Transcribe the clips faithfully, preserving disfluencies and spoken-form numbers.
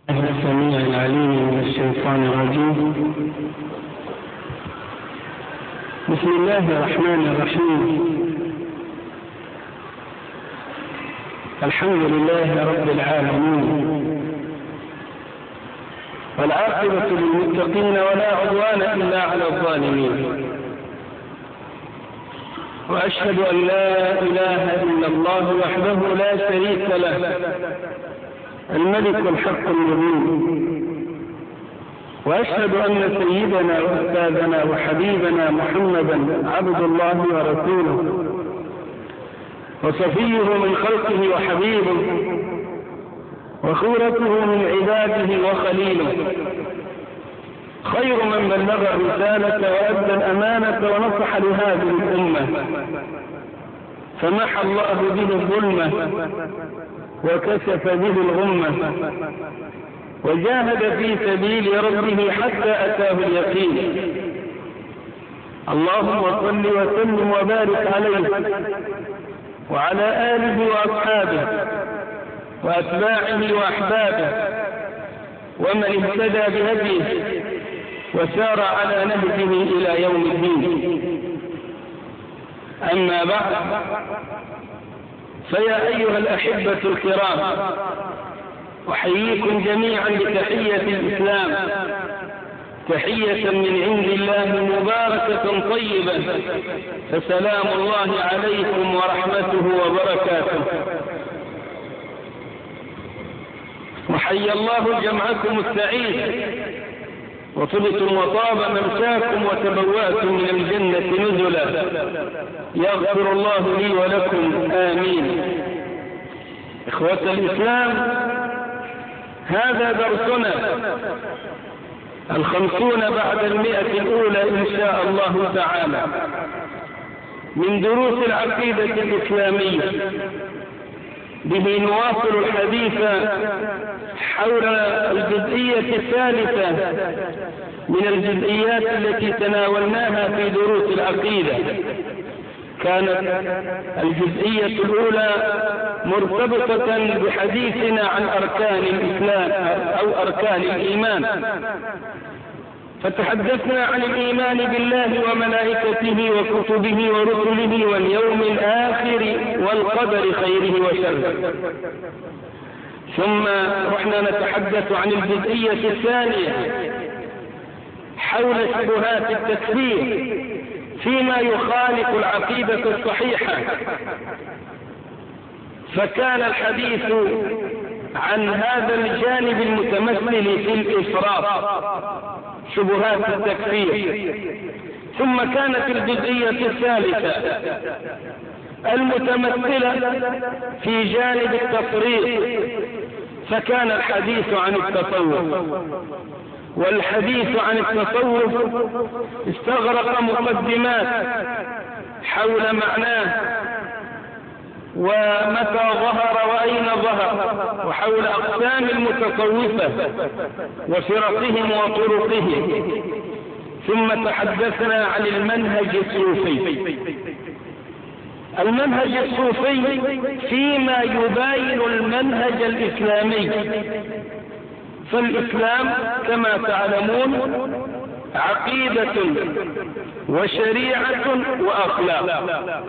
السميع العليم من الشيطان الرجيم. بسم الله الرحمن الرحيم. الحمد لله رب العالمين، والعاقبة للمتقين ولا عدوان إلا على الظالمين، وأشهد أن لا إله إلا الله وحده لا شريك له الملك الحق المبين، وأشهد أن سيدنا وأستاذنا وحبيبنا محمدا عبد الله ورسوله وصفيه من خلقه وحبيبه وخيرته من عباده وخليله، خير من بلغ الرسالة وأدى الأمانة ونصح لهذه الأمة، فمحى الله به الظلمة وكشف به الغمة، وجاهد في سبيل ربه حتى أتاه اليقين. اللهم صل وسلم وبارك عليه وعلى آله وأصحابه وأتباعه وأحبابه ومن اهتدى بهديه وسار على نهجه إلى يوم الدين. أما بعد، فيا أيها الأحبة الكرام، أحييكم جميعا بتحية الإسلام، تحية من عند الله مباركة طيبة، فسلام الله عليكم ورحمته وبركاته. وحيا الله جمعكم السعيد، وطبتم وطاب ممشاكم وتبوأتم من الجنة نزلا، يغفر الله لي ولكم آمين. إخوة الإسلام، هذا درسنا الخمسون بعد المئة الأولى إن شاء الله تعالى من دروس العقيدة الإسلامية. به نواصل الحديث حول الجزئية الثالثة من الجزئيات التي تناولناها في دروس العقيدة. كانت الجزئية الأولى مرتبطة بحديثنا عن أركان الإسلام أو أركان الإيمان، فتحدثنا عن الإيمان بالله وملائكته وكتبه ورسله واليوم الآخر والقدر خيره وشره. ثم رحنا نتحدث عن الجزئية الثانية حول شبهات التكفير فيما يخالف العقيدة الصحيحة، فكان الحديث عن هذا الجانب المتمثل في الإفراط، شبهات التكفير. ثم كانت الجزئية الثالثة المتمثلة في جانب التفريط، فكان الحديث عن التصوف. والحديث عن التصوف استغرق مقدمات حول معناه ومتى ظهر وأين ظهر، وحول أقسام المتصوفة وفرقهم وطرقهم. ثم تحدثنا عن المنهج الصوفي. المنهج الصوفي فيما يباين المنهج الإسلامي، فالإسلام كما تعلمون عقيدة وشريعة وأخلاق.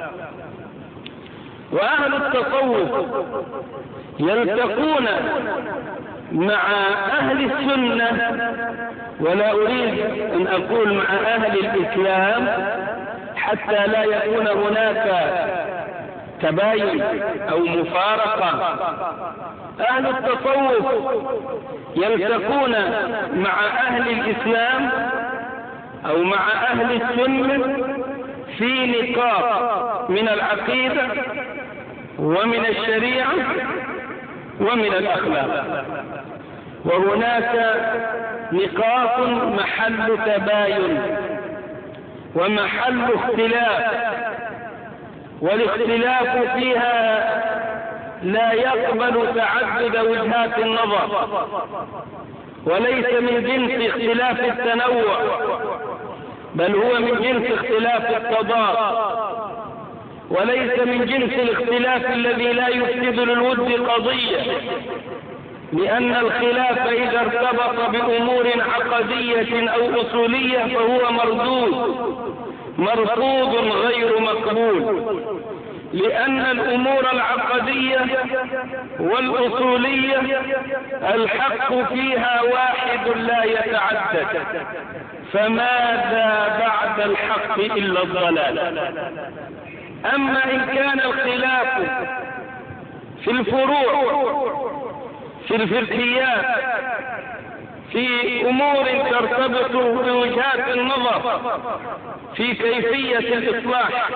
وأهل التصوف يلتقون مع أهل السنة، ولا أريد أن أقول مع أهل الإسلام حتى لا يكون هناك تباين أو مفارقة. أهل التصوف يلتقون مع أهل الإسلام أو مع أهل السنة في نقاط من العقيدة ومن الشريعة ومن الأخلاق، وهناك نقاط محل تباين ومحل اختلاف، والاختلاف فيها لا يقبل تعدد وجهات النظر، وليس من جنس اختلاف التنوع، بل هو من جنس اختلاف التضاد، وليس من جنس الاختلاف الذي لا يفسد للود قضية. لأن الخلاف إذا ارتبط بأمور عقدية أو أصولية فهو مردود مرفوض غير مقبول، لأن الأمور العقدية والأصولية الحق فيها واحد لا يتعدد، فماذا بعد الحق إلا الضلال. أما إن كان الخلاف في الفروع في الفقهيات في أمور ترتبط بوجهات النظر في كيفية الإصلاح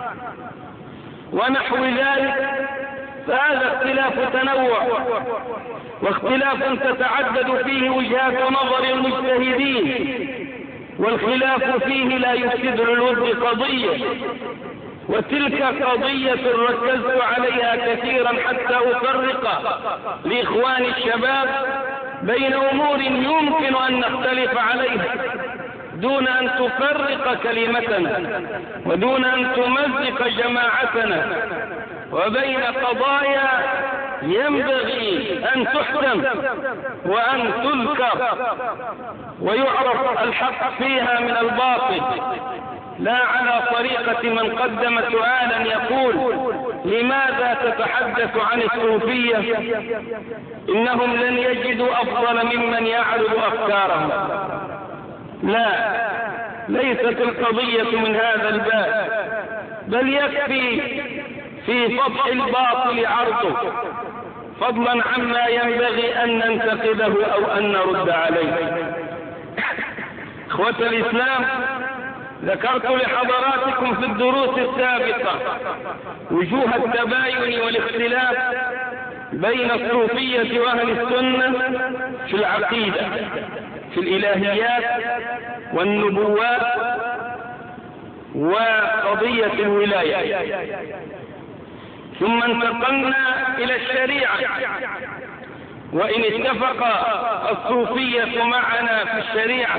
ونحو ذلك، فهذا اختلاف تنوع واختلاف تتعدد فيه وجهات نظر المجتهدين، والخلاف فيه لا يفسد للود قضية، وتلك قضية ركزت عليها كثيرا حتى أفرق لإخوان الشباب بين أمور يمكن أن نختلف عليها دون أن تفرق كلمتنا ودون أن تمزق جماعتنا، وبين قضايا ينبغي أن تحكم وأن تذكر ويعرف الحق فيها من الباطل، لا على طريقة من قدم سؤالا يقول لماذا تتحدث عن الصوفية إنهم لن يجدوا أفضل ممن يعرض أفكارهم. لا، ليست القضية من هذا الباب، بل يكفي في سطح الباطل عرضه فضلا عما ينبغي أن ننتقده أو أن نرد عليه. إخوة الإسلام، ذكرت لحضراتكم في الدروس السابقة وجوه التباين والاختلاف بين الصوفية وأهل السنة في العقيدة، في الإلهيات والنبوات وقضية الولاية، ثم انتقلنا إلى الشريعة. وإن اتفق الصوفية معنا في الشريعة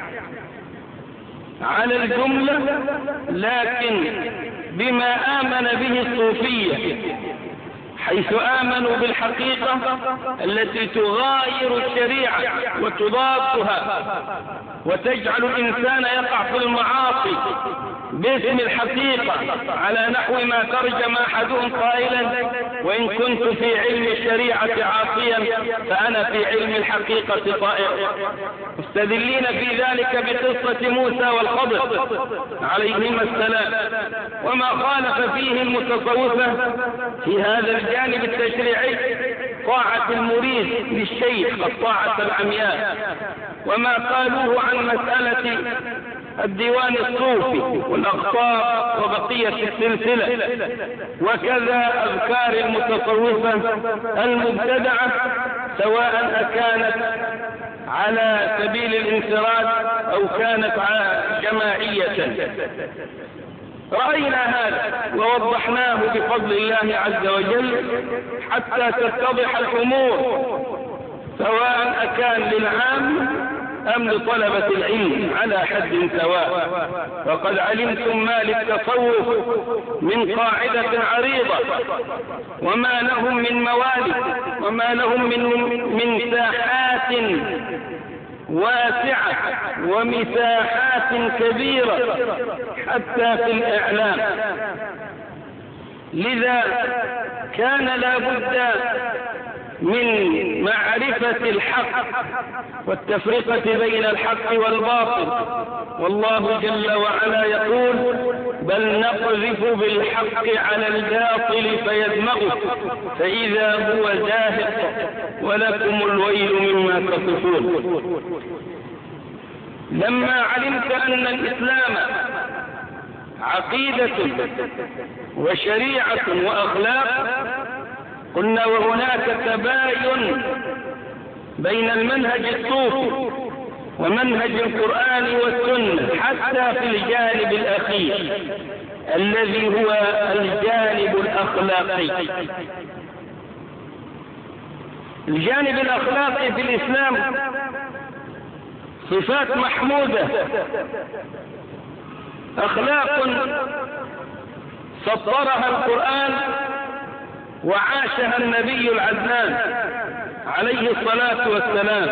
على الجملة، لكن بما آمن به الصوفية، حيث آمنوا بالحقيقة التي تغاير الشريعة وتضادها وتجعل الإنسان يقع في المعاصي باسم الحقيقة، على نحو ما ترجم أحدهم قائلا: وإن كنت في علم الشريعة عاصيا فأنا في علم الحقيقة طائع، مستدلين في ذلك بقصة موسى والخضر عليهما السلام، وما خالف فيه المتصوفة في هذا الجانب التشريعي طاعة المريد للشيخ الطاعة العمياء، وما قالوه عن مسألة الديوان الصوفي والأخطار وبقية السلسلة، وكذا أذكار المتصوفة المبتدعة سواء أكانت على سبيل الانفراد أو كانت جماعية. رأينا هذا ووضحناه بفضل الله عز وجل حتى تتضح الأمور، سواء أكان للعام أم لطلبة العلم على حد سواء. وقد علمتم ما للتصوف من قاعدة عريضة، وما لهم من موالد، وما لهم من, من ساحات واسعة ومساحات كبيرة حتى في الإعلام. لذا كان لا بد من معرفة الحق والتفرقة بين الحق والباطل، والله جل وعلا يقول: بل نقذف بالحق على الباطل فيدمغه فإذا هو زاهق ولكم الويل مما تصفون. لما علمت أن الإسلام عقيدة وشريعة وأخلاق، قلنا وهناك تباين بين المنهج الصوفي ومنهج القرآن والسنة حتى في الجانب الأخير الذي هو الجانب الأخلاقي. الجانب الأخلاقي في الإسلام صفات محمودة، أخلاق سطرها القرآن وعاشها النبي العدنان عليه الصلاة والسلام.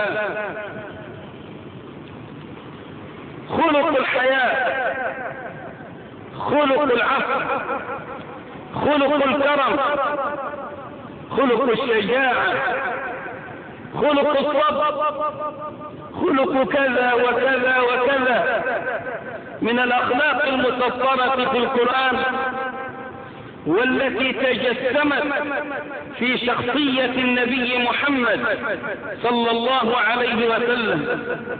خلق الحياة، خلق العفو، خلق الكرم، خلق الشجاعة، خلق الصبر، خلق كذا وكذا وكذا من الأخلاق المسطرة في القرآن، والتي تجسمت في شخصية النبي محمد صلى الله عليه وسلم.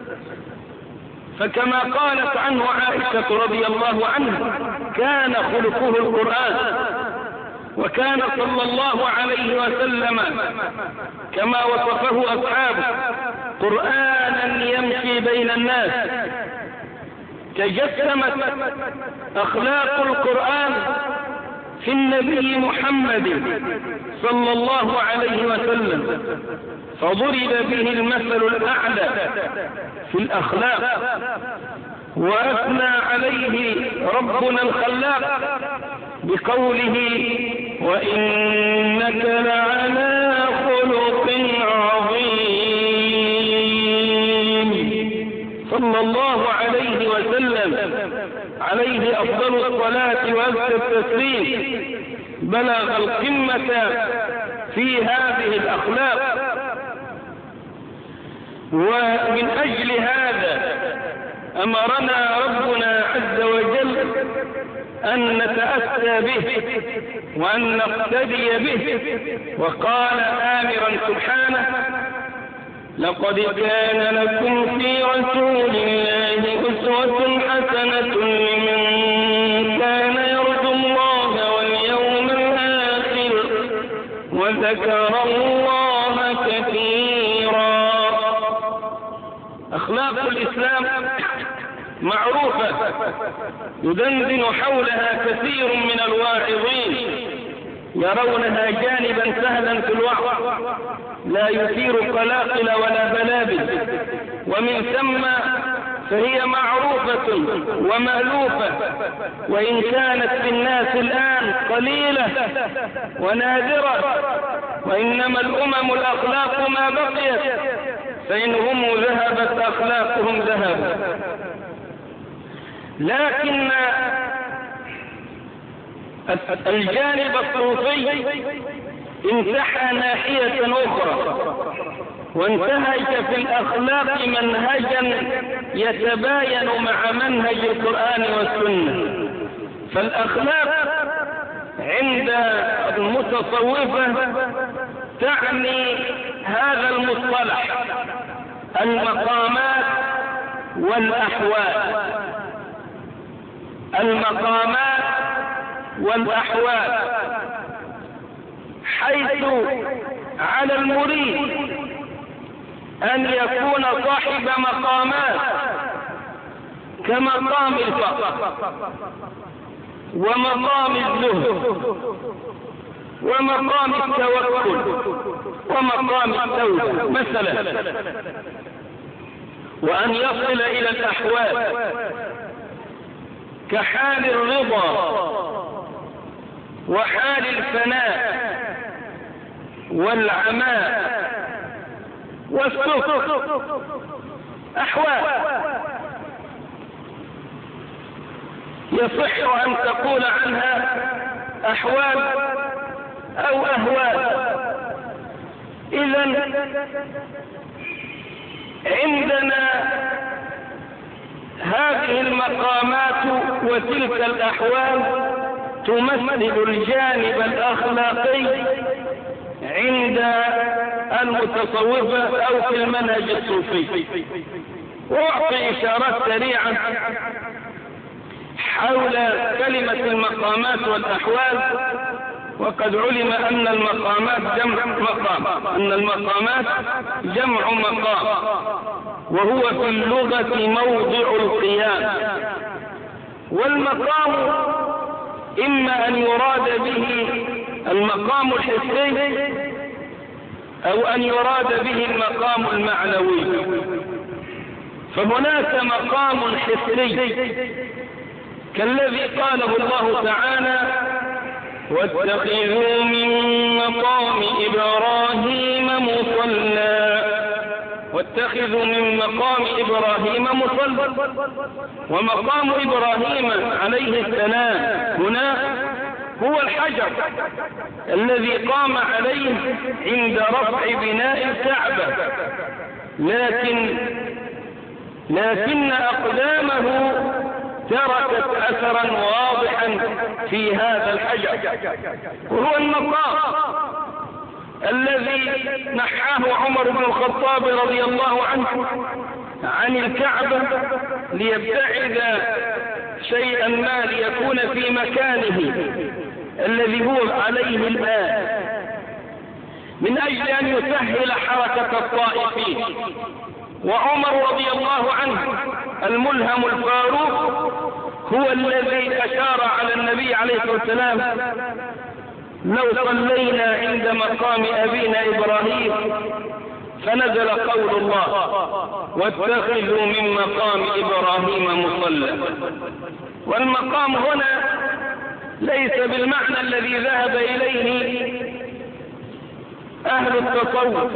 فكما قالت عنه عائشة رضي الله عنها كان خلقه القرآن، وكان صلى الله عليه وسلم كما وصفه أصحابه قرآنا يمشي بين الناس. تجسمت أخلاق القرآن في النبي محمد صلى الله عليه وسلم، فضرب به المثل الأعلى في الأخلاق، وأثنى عليه ربنا الخلاق بقوله وإنك لعلى خلق عظيم. صلى الله عليه وسلم عليه أفضل الصلاة وأزكى التسليم بلغ القمة في هذه الأخلاق. ومن أجل هذا أمرنا ربنا عز وجل أن نتأسى به وأن نقتدي به، وقال آمرا سبحانه لقد كان لكم في رسول الله أسوة حسنة لمن كان يرجو الله واليوم الآخر وذكر الله كثيرا. أخلاق الإسلام معروفة يدندن حولها كثير من الواعظين، يرونها جانبا سهلا في الوعظ لا يثير قلاقل ولا بلابل، ومن ثم فهي معروفة ومألوفة، وإن كانت في الناس الآن قليلة ونادرة، وإنما الأمم الأخلاق ما بقيت، فإن هم ذهبت أخلاقهم ذهب. لكن الجانب الصوفي انتحى ناحية أخرى، وانتهج في الأخلاق منهجا يتباين مع منهج القرآن والسنة. فالأخلاق عند المتصوفة تعني هذا المصطلح المقامات والأحوال، المقامات والأحوال، حيث على المريد أن يكون صاحب مقامات كمقام الفقر ومقام الزهد ومقام التوكل ومقام التوبة مثلا، وأن يصل إلى الأحوال كحال الرضا وحال الفناء والعماء والسكر، أحوال يصح أن تقول عنها أحوال أو أهوال. إذن عندنا هذه المقامات وتلك الأحوال تمثل الجانب الأخلاقي عند المتصوفة أو في المنهج الصوفي. وأعطي إشارات سريعة حول كلمة المقامات والأحوال. وقد علم أن المقامات جمع مقام، أن المقامات جمع مقام، وهو في اللغة موضع القيام. والمقام إما أن يراد به المقام الحسي أو أن يراد به المقام المعنوي. فهناك مقام حسي كالذي قاله الله تعالى واتخذوا من مقام إبراهيم مصلى واتخذوا من مقام إبراهيم مصلى. ومقام إبراهيم عليه السلام هنا هو الحجر الذي قام عليه عند رفع بناء الكعبة، لكن لكن أقدامه تركت أثرا واضحا في هذا الحجر، وهو المقام الذي نحاه عمر بن الخطاب رضي الله عنه عن الكعبة ليبتعد شيئا ما ليكون في مكانه الذي هو عليه الآن، من أجل أن يسهل حركة الطائفين. وعمر رضي الله عنه الملهم الفاروق هو الذي أشار على النبي عليه الصلاة والسلام: لو صلينا عند مقام أبينا إبراهيم، فنزل قول الله: واتخذوا من مقام إبراهيم مصلى. والمقام هنا ليس بالمعنى الذي ذهب إليه أهل التصوف،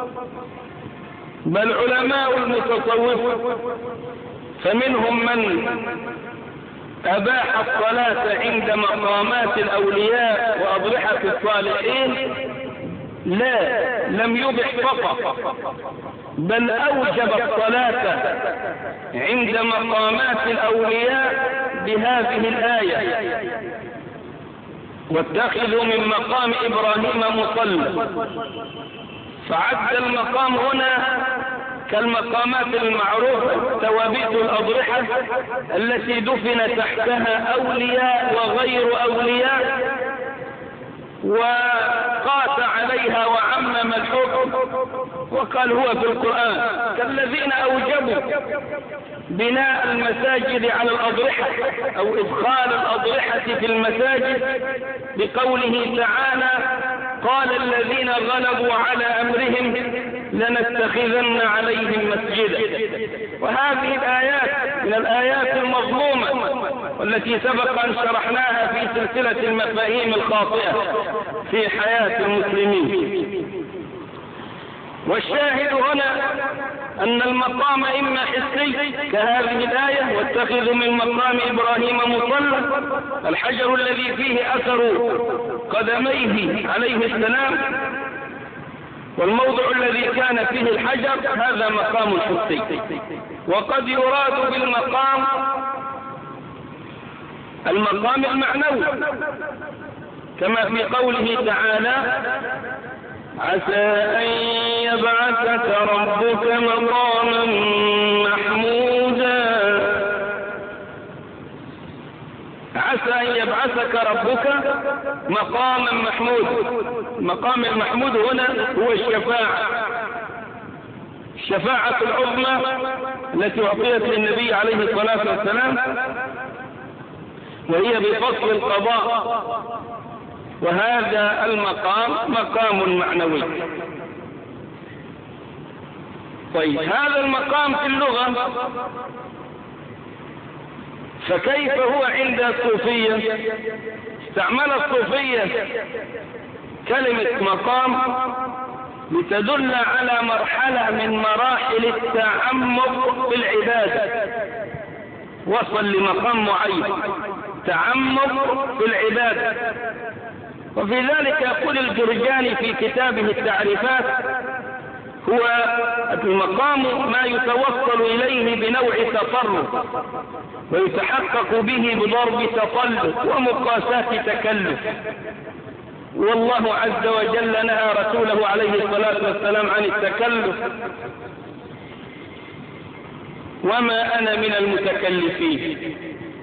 بل علماء المتصوف فمنهم من أباح الصلاة عند مقامات الأولياء وأضرحة الصالحين، لا، لم يبح فقط، بل أوجب الصلاة عند مقامات الأولياء بهذه الآية: واتخذوا من مقام إبراهيم مصلى. فعد المقام هنا كالمقامات المعروفة توابيت الأضرحة التي دفن تحتها أولياء وغير أولياء، وقاس عليها وعمم الحكم وقال هو في القرآن، كالذين أوجبوا بناء المساجد على الأضرحة أو إدخال الأضرحة في المساجد بقوله تعالى: قال الذين غلبوا على أمرهم لنتخذن عليهم مسجدا. وهذه الآيات من الآيات المظلومة والتي سبق أن شرحناها في سلسلة المفاهيم الخاطئة في حياة المسلمين. والشاهد هنا أن المقام إما حسي كهذه الآية: واتخذوا من مقام إبراهيم مصلى، الحجر الذي فيه أثر قدميه عليه السلام، والموضع الذي كان فيه الحجر هذا مقام حسي. وقد يراد بالمقام المقام المعنوي، كما في قوله تعالى: عسى أن يبعثك ربك مقاما محمودا. عسى أن يبعثك ربك مقاما محمودا. المقام المحمود هنا هو الشفاعة، الشفاعة العظمى التي أعطيت للنبي عليه الصلاة والسلام، وهي بفصل القضاء. وهذا المقام مقام معنوي. طيب، هذا المقام في اللغة فكيف هو عند الصوفية؟ استعمل الصوفية كلمة مقام لتدل على مرحلة من مراحل التعمق في العبادة، وصل لمقام معين، تعمق في العبادة. وفي ذلك يقول الجرجاني في كتابه التعريفات: هو المقام ما يتوصل إليه بنوع تطرف ويتحقق به بضرب تطلب ومقاسات تكلف. والله عز وجل نهى رسوله عليه الصلاة والسلام عن التكلف: وما أنا من المتكلفين.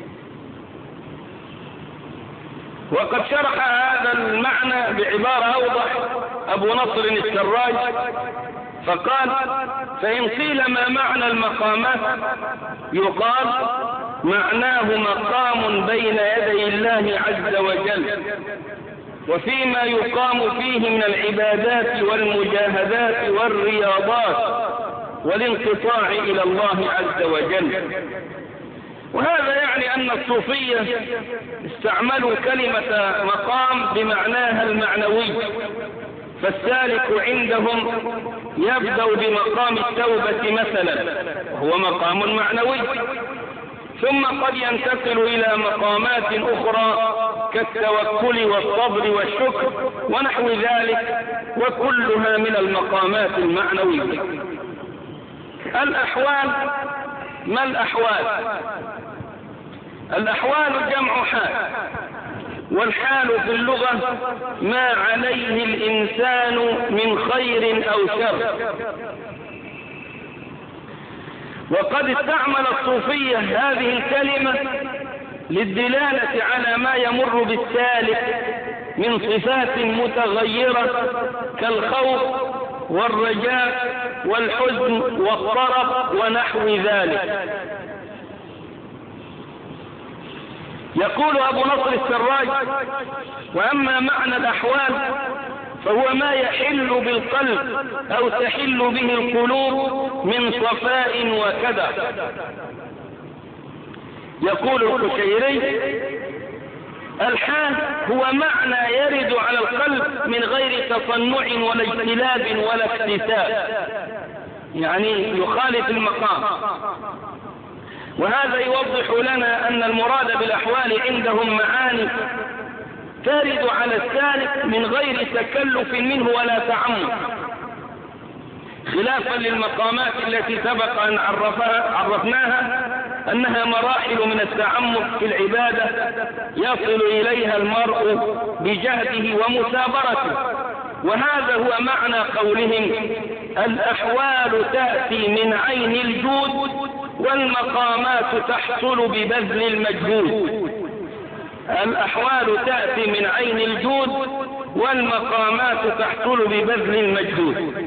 وقد شرح هذا المعنى بعبارة أوضح أبو نصر السراج فقال: فإن قيل ما معنى المقامات يقال معناه مقام بين يدي الله عز وجل، وفيما يقام فيه من العبادات والمجاهدات والرياضات والانقطاع إلى الله عز وجل. وهذا يعني أن الصوفية استعملوا كلمة مقام بمعناها المعنوي، فالسالك عندهم يبدأ بمقام التوبة مثلا، وهو مقام معنوي، ثم قد ينتقل إلى مقامات أخرى كالتوكل والصبر والشكر ونحو ذلك، وكلها من المقامات المعنوية. الأحوال، ما الأحوال؟ الأحوال جمع حال، والحال في اللغة ما عليه الإنسان من خير أو شر. وقد استعمل الصوفية هذه الكلمة للدلالة على ما يمر بالسالك من صفات متغيرة كالخوف والرجاء والحزن والطرب ونحو ذلك. يقول أبو نصر السراج: وأما معنى الأحوال فهو ما يحل بالقلب أو تحل به القلوب من صفاء وكدر. يقول القشيري: الحال هو معنى يرد على القلب من غير تصنع ولا اجتلاب ولا اكتساب، يعني يخالف المقام. وهذا يوضح لنا أن المراد بالأحوال عندهم معاني ترد على السالك من غير تكلف منه ولا تعمد، خلافا للمقامات التي سبق أن عرفها عرفناها أنها مراحل من التعمق في العبادة يصل إليها المرء بجهده ومثابرته. وهذا هو معنى قولهم: الأحوال تأتي من عين الجود والمقامات تحصل ببذل المجهود. الأحوال تأتي من عين الجود والمقامات تحصل ببذل المجهود.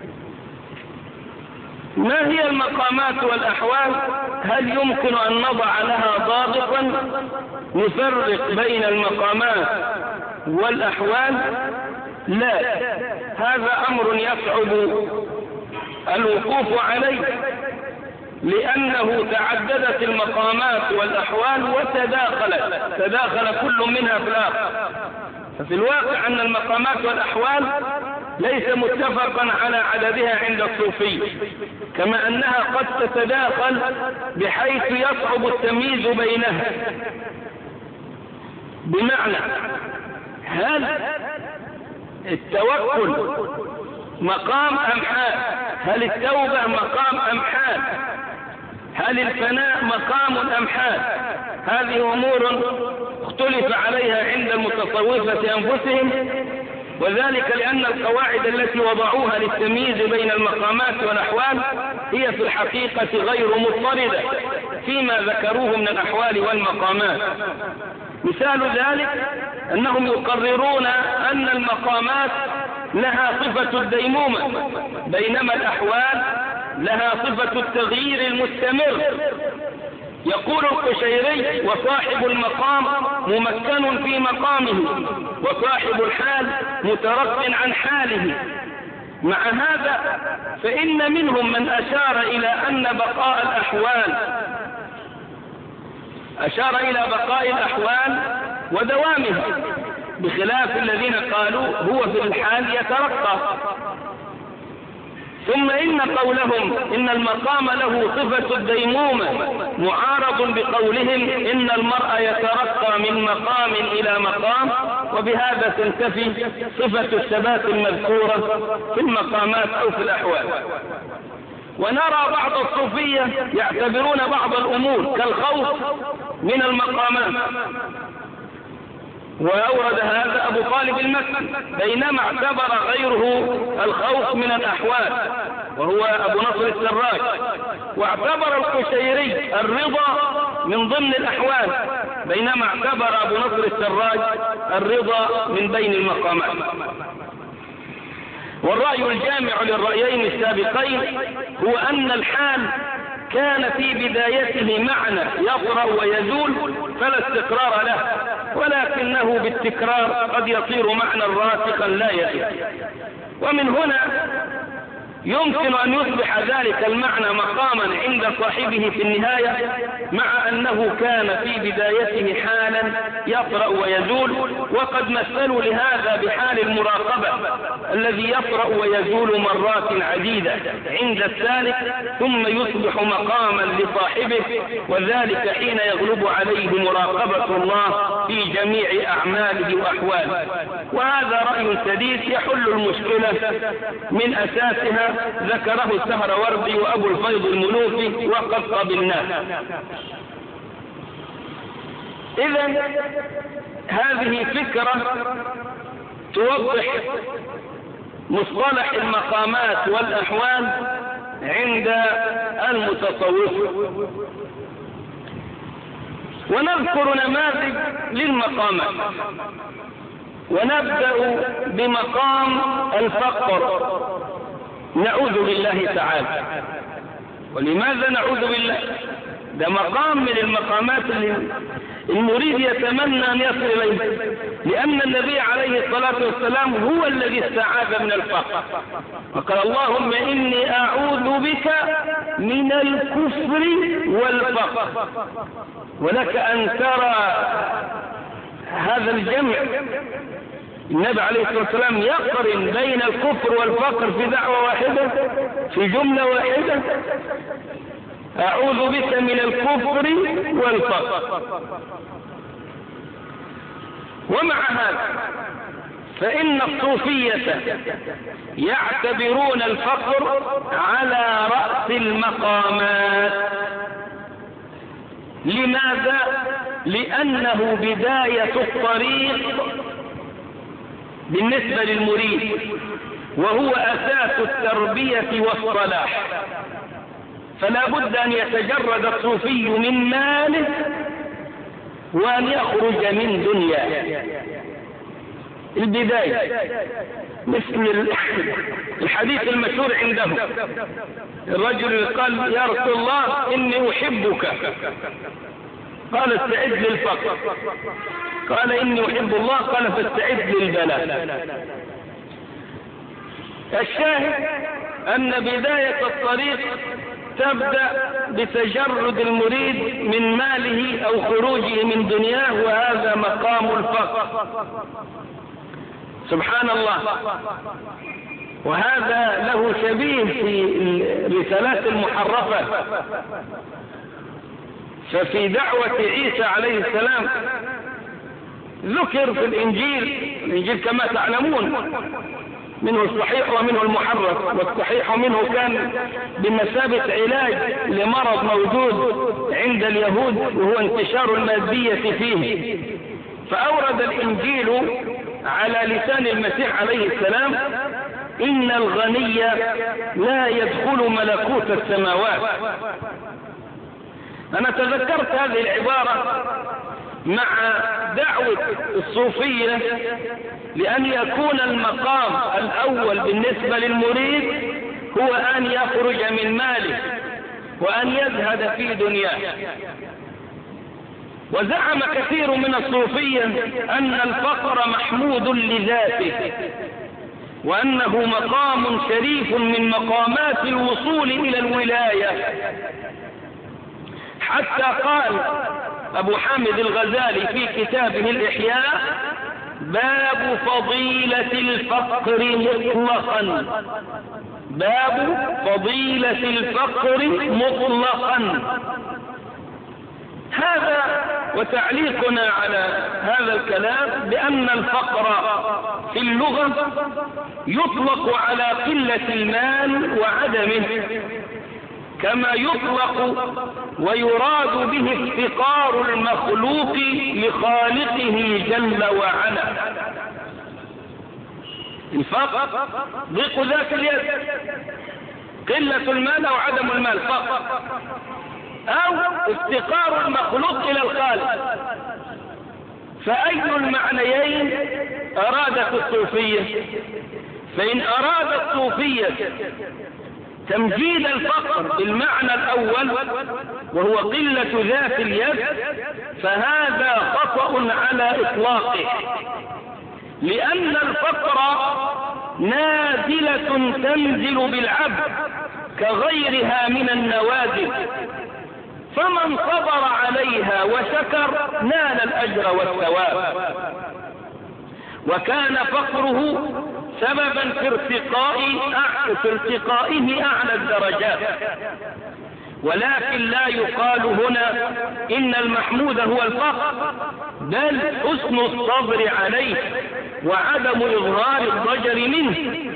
ما هي المقامات والأحوال؟ هل يمكن أن نضع لها ضابطا نفرق بين المقامات والأحوال؟ لا، هذا أمر يصعب الوقوف عليه، لأنه تعددت المقامات والأحوال وتداخلت، تداخل كل منها في الآخر. ففي الواقع أن المقامات والأحوال ليس متفقا على عددها عند الصوفي، كما أنها قد تتداخل بحيث يصعب التمييز بينها. بمعنى، هل التوكل مقام أم حال؟ هل التوبة مقام أم حال؟ هل الفناء مقام أم حال؟ هذه أمور اختلف عليها عند المتصوفة أنفسهم، وذلك لأن القواعد التي وضعوها للتمييز بين المقامات والأحوال هي في الحقيقة غير مضطردة فيما ذكروه من الأحوال والمقامات. مثال ذلك أنهم يقررون أن المقامات لها صفة الديمومة، بينما الأحوال لها صفة التغيير المستمر. يقول القشيري: وصاحب المقام ممكن في مقامه، وصاحب الحال مترق عن حاله. مع هذا فإن منهم من أشار إلى أن بقاء الأحوال أشار إلى بقاء الأحوال ودوامها، بخلاف الذين قالوا هو في الحال يترقى. ثم إن قولهم إن المقام له صفة الديمومة معارض بقولهم إن المرء يترقى من مقام إلى مقام، وبهذا تنتفي صفة الثبات المذكورة في المقامات أو في الأحوال. ونرى بعض الصوفية يعتبرون بعض الأمور كالخوف من المقامات، وأورد هذا أبو طالب المكي، بينما اعتبر غيره الخوف من الأحوال وهو أبو نصر السراج، واعتبر القشيري الرضا من ضمن الأحوال، بينما اعتبر أبو نصر السراج الرضا من بين المقامات. والرأي الجامع للرأيين السابقين هو أن الحال كان في بدايته معنى يطرأ ويزول فلا استقرار له، ولكنه بالتكرار قد يصير معنى راسخا لا يزول. ومن هنا يمكن أن يصبح ذلك المعنى مقاما عند لصاحبه في النهاية مع أنه كان في بدايته حالا يطرأ ويزول، وقد مثلوا لهذا بحال المراقبة الذي يطرأ ويزول مرات عديدة عند السالك ثم يصبح مقاما لصاحبه، وذلك حين يغلب عليه مراقبة الله في جميع أعماله وأحواله. وهذا رأي سديد يحل المشكلة من أساسها، ذكره السهروردي وأبو الفيض المنوفي وقد قبلناه. إذن هذه فكرة توضح مصطلح المقامات والأحوال عند المتصوف. ونذكر نماذج للمقامات، ونبدأ بمقام الفقر. نعوذ بالله تعالى. ولماذا نعوذ بالله؟ ده مقام من المقامات اللي المريد يتمنى أن يصل إليه، لأن النبي عليه الصلاة والسلام هو الذي استعاذ من الفقر، وقال اللهم إني أعوذ بك من الكفر والفقر. ولك أن ترى هذا الجمع، النبي عليه الصلاة والسلام يقرن بين الكفر والفقر في دعوة واحدة، في جملة واحدة، أعوذ بك من الكفر والفقر. ومع هذا فإن الصوفية يعتبرون الفقر على رأس المقامات. لماذا؟ لأنه بداية الطريق بالنسبة للمريد، وهو أساس التربية والصلاح. فلا بد أن يتجرد الصوفي من ماله وأن يخرج من دنياه. البداية مثل الحديث المشهور عندهم، الرجل قال يا رسول الله إني أحبك، قال استعد للفقر، قال إني أحب الله، قال فاستعد للبلاء. الشاهد أن بداية الطريق تبدأ بتجرد المريد من ماله أو خروجه من دنياه، وهذا مقام الفقر. سبحان الله. وهذا له شبيه في الرسالات المحرفة. ففي دعوة عيسى عليه السلام ذكر في الإنجيل، الإنجيل كما تعلمون منه الصحيح ومنه المحرف، والصحيح منه كان بمثابة علاج لمرض موجود عند اليهود وهو انتشار المادية فيه. فأورد الإنجيل على لسان المسيح عليه السلام إن الغني لا يدخل ملكوت السماوات. أنا تذكرت هذه العبارة مع دعوة الصوفية لأن يكون المقام الأول بالنسبة للمريد هو أن يخرج من ماله وأن يزهد في دنياه. وزعم كثير من الصوفية أن الفقر محمود لذاته، وأنه مقام شريف من مقامات الوصول إلى الولاية. حتى قال أبو حامد الغزالي في كتابه الإحياء باب فضيلة الفقر مطلقا، باب فضيلة الفقر مطلقا. هذا وتعليقنا على هذا الكلام بأن الفقر في اللغة يطلق على قلة المال وعدمه، كما يطلق ويراد به افتقار المخلوق لخالقه جل وعلا. الفقر ضيق ذات اليد، قلة المال أو عدم المال فقط، أو افتقار المخلوق إلى الخالق. فأي المعنيين أرادت الصوفية؟ فإن أراد الصوفية تمجيد الفقر بالمعنى الأول وهو قلة ذات اليد، فهذا خطأ على إطلاقه، لأن الفقر نازلة تنزل بالعبد كغيرها من النوازل، فمن صبر عليها وشكر نال الأجر والثواب. وكان فقره سببا في ارتقاء في ارتقائه أعلى الدرجات. ولكن لا يقال هنا إن المحمود هو الفقر، بل حسن الصبر عليه وعدم إظهار الضجر منه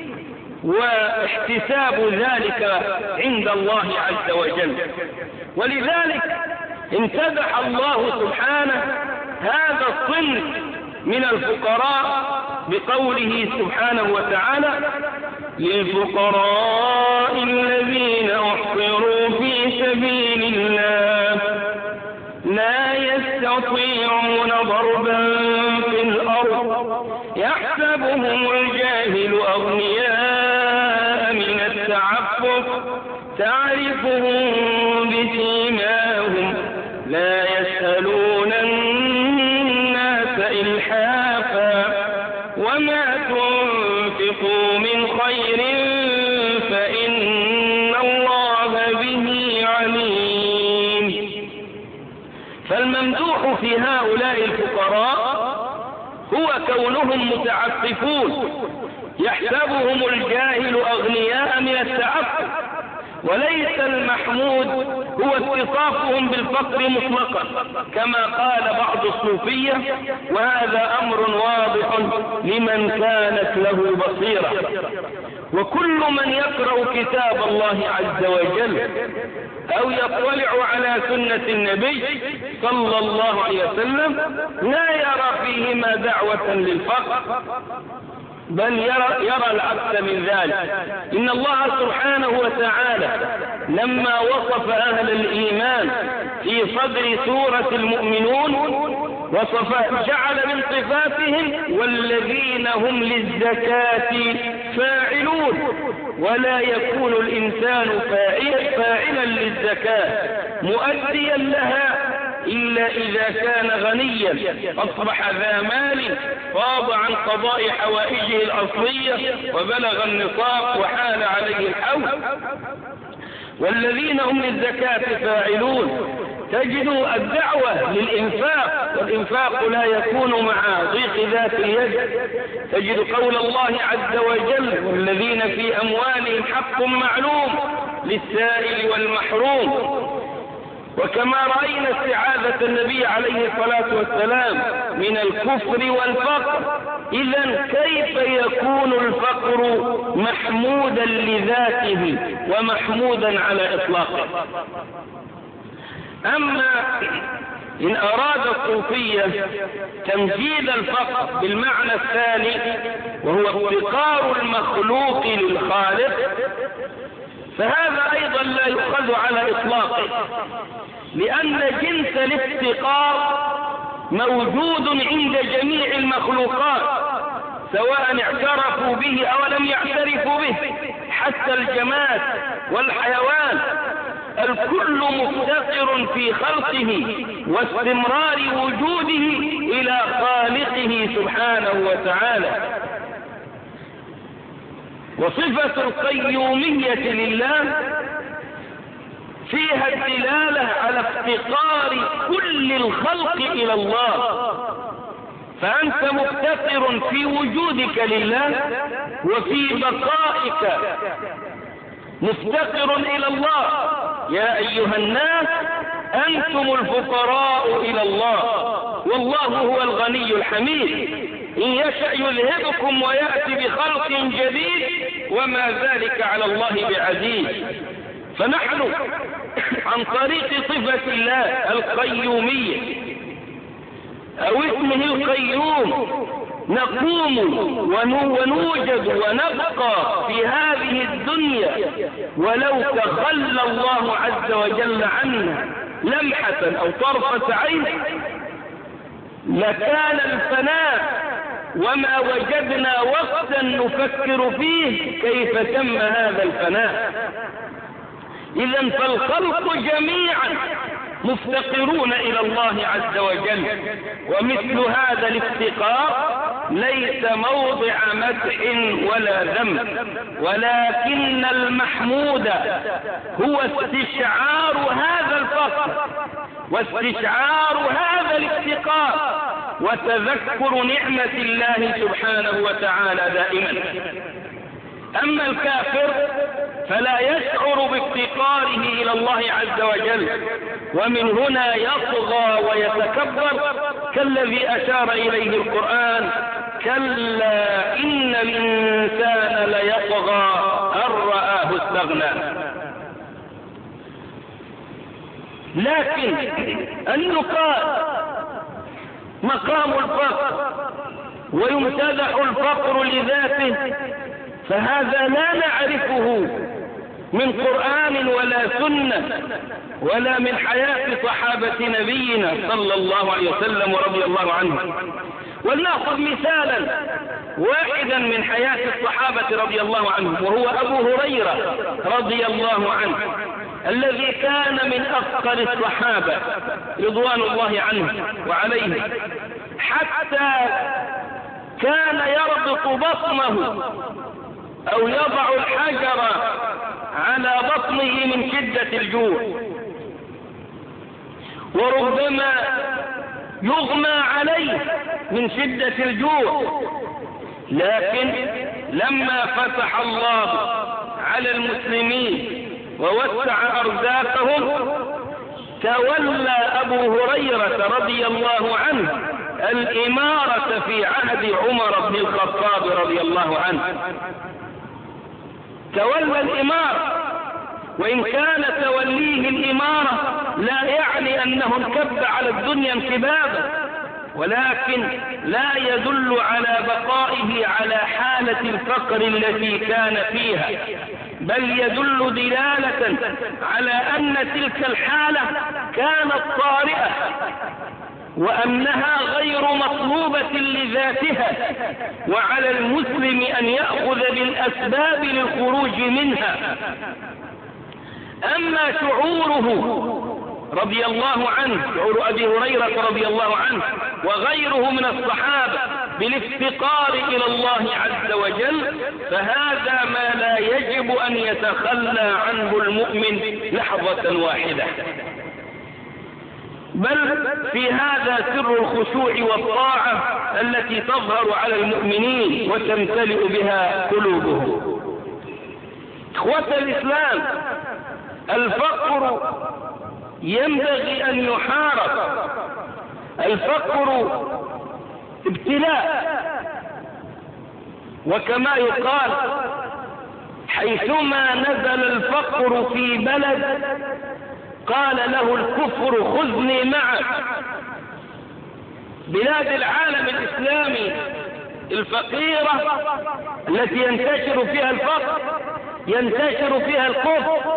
واحتساب ذلك عند الله عز وجل. ولذلك امتدح الله سبحانه هذا الصنف من الفقراء بقوله سبحانه وتعالى: للفقراء الذين أحصروا في سبيل الله لا يستطيعون ضربا في الأرض يحسبهم الجاهل أغنياء من التعفف تعرفهم بسيماهم لا يسألون الناس إلحافا وما تنفقوا من خير فإن الله به عليم. فالممدوح في هؤلاء الفقراء هو كونهم متعففون يحسبهم الجاهل أغنياء من التعفف، وليس المحمود هو اتصافهم بالفقر مطلقا كما قال بعض الصوفية، وهذا أمر واضح لمن كانت له بصيرة. وكل من يقرأ كتاب الله عز وجل أو يطلع على سنة النبي صلى الله عليه وسلم لا يرى فيهما دعوة للفقر، بل يرى, يرى العكس من ذلك. إن الله سبحانه وتعالى لما وصف أهل الإيمان في صدر سورة المؤمنون وصف جعل من صفاتهم والذين هم للزكاة فاعلون، ولا يكون الإنسان فاعلا للزكاة مؤديا لها إلا إذا كان غنيا أصبح ذا مال فاض عن قضاء حوائجه الأصلية وبلغ النصاب وحال عليه الحول. والذين هم للزكاة فاعلون تجد الدعوة للإنفاق، والإنفاق لا يكون مع ضيق ذات اليد. تجد قول الله عز وجل: والذين في أموالهم حق معلوم للسائل والمحروم. وكما رأينا استعاذة النبي عليه الصلاة والسلام من الكفر والفقر، إذن كيف يكون الفقر محمودا لذاته ومحمودا على إطلاقه؟ أما إن أراد الصوفية تمجيد الفقر بالمعنى الثاني وهو افتقار المخلوق للخالق، فهذا أيضا لا يؤخذ على إطلاقه، لأن جنس الافتقار موجود عند جميع المخلوقات سواء اعترفوا به أو لم يعترفوا به، حتى الجماد والحيوان الكل مفتقر في خلقه واستمرار وجوده إلى خالقه سبحانه وتعالى. وصفة القيومية لله فيها الدلالة على افتقار كل الخلق إلى الله، فأنت مفتقر في وجودك لله وفي بقائك مفتقر إلى الله. يا أيها الناس أنتم الفقراء إلى الله والله هو الغني الحميد، إن يشأ يذهبكم ويأتي بخلق جديد وما ذلك على الله بعزيز. فنحن عن طريق صفة الله القيومية أو اسمه القيوم نقوم ونوجد ونبقى في هذه الدنيا، ولو تخلى الله عز وجل عنا لمحة أو طرفة عين لكان الفناء وما وجدنا وقتا نفكر فيه كيف تم هذا الفناء. إذن فالخلق جميعا مفتقرون إلى الله عز وجل، ومثل هذا الافتقار ليس موضع مدح ولا ذم، ولكن المحمود هو استشعار هذا الفقر واستشعار هذا الافتقار وتذكر نعمة الله سبحانه وتعالى دائما. أما الكافر فلا يشعر بافتقاره إلى الله عز وجل، ومن هنا يطغى ويتكبر كالذي أشار إليه القرآن: كلا إن الإنسان ليطغى أن رآه استغنى. لكن أن يقال مقام الفقر ويمتدح الفقر لذاته فهذا لا نعرفه من قرآن ولا سنة ولا من حياة صحابة نبينا صلى الله عليه وسلم ورضي الله عنه. ولنأخذ مثالا واحدا من حياة الصحابة رضي الله عنهم، وهو أبو هريرة رضي الله عنه الذي كان من أفقر الصحابة رضوان الله عنه وعليه، حتى كان يربط بطنه أو يضع الحجر على بطنه من شدة الجوع، وربما يغمى عليه من شدة الجوع. لكن لما فتح الله على المسلمين ووسع أرزاقهم تولى أبو هريرة رضي الله عنه الإمارة في عهد عمر بن الخطاب رضي الله عنه، تولى الإمارة. وإن كان توليه الإمارة لا يعني أنه انكب على الدنيا انكبابا، ولكن لا يدل على بقائه على حالة الفقر التي كان فيها، بل يدل دلالة على أن تلك الحالة كانت طارئة وأنها غير مطلوبة لذاتها، وعلى المسلم أن يأخذ بالأسباب للخروج منها. أما شعوره رضي الله عنه، شعور أبي هريرة رضي الله عنه وغيره من الصحابة بالافتقار إلى الله عز وجل، فهذا ما لا يجب أن يتخلى عنه المؤمن لحظة واحدة، بل في هذا سر الخشوع والطاعة التي تظهر على المؤمنين وتمتلئ بها قلوبهم. إخوة الإسلام، الفقر ينبغي أن يحارب. الفقر ابتلاء، وكما يقال: حيثما نزل الفقر في بلد قال له الكفر خذني معك. بلاد العالم الإسلامي الفقيرة التي ينتشر فيها الفقر ينتشر فيها الكفر،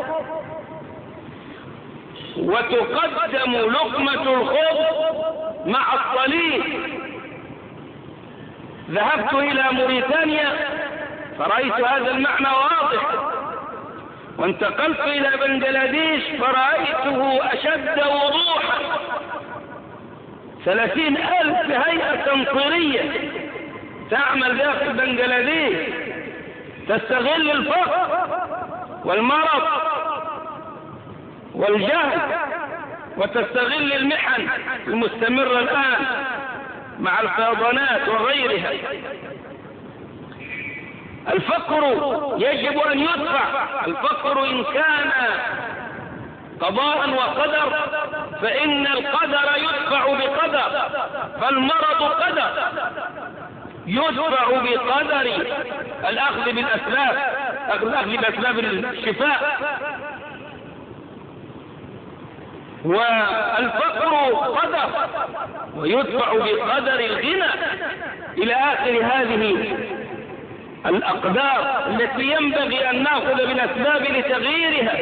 وتقدم لقمة الخبز مع الصليب. ذهبت إلى موريتانيا فرأيت هذا المعنى واضح، وانتقلت إلى بنغلاديش فرأيته أشد وضوحا. ثلاثين ألف هيئة تنصيرية تعمل داخل بنغلاديش تستغل الفقر والمرض والجهل وتستغل المحن المستمرة الآن مع الفيضانات وغيرها. الفقر يجب أن يدفع. الفقر إن كان قضاء وقدر فإن القدر يدفع بقدر، فالمرض قدر يدفع بقدر الأخذ بالأسباب، الأخذ بأسباب الشفاء. والفقر قدر ويدفع بقدر الغنى إلى آخر هذه الأقدار التي ينبغي أن نأخذ بالأسباب لتغييرها.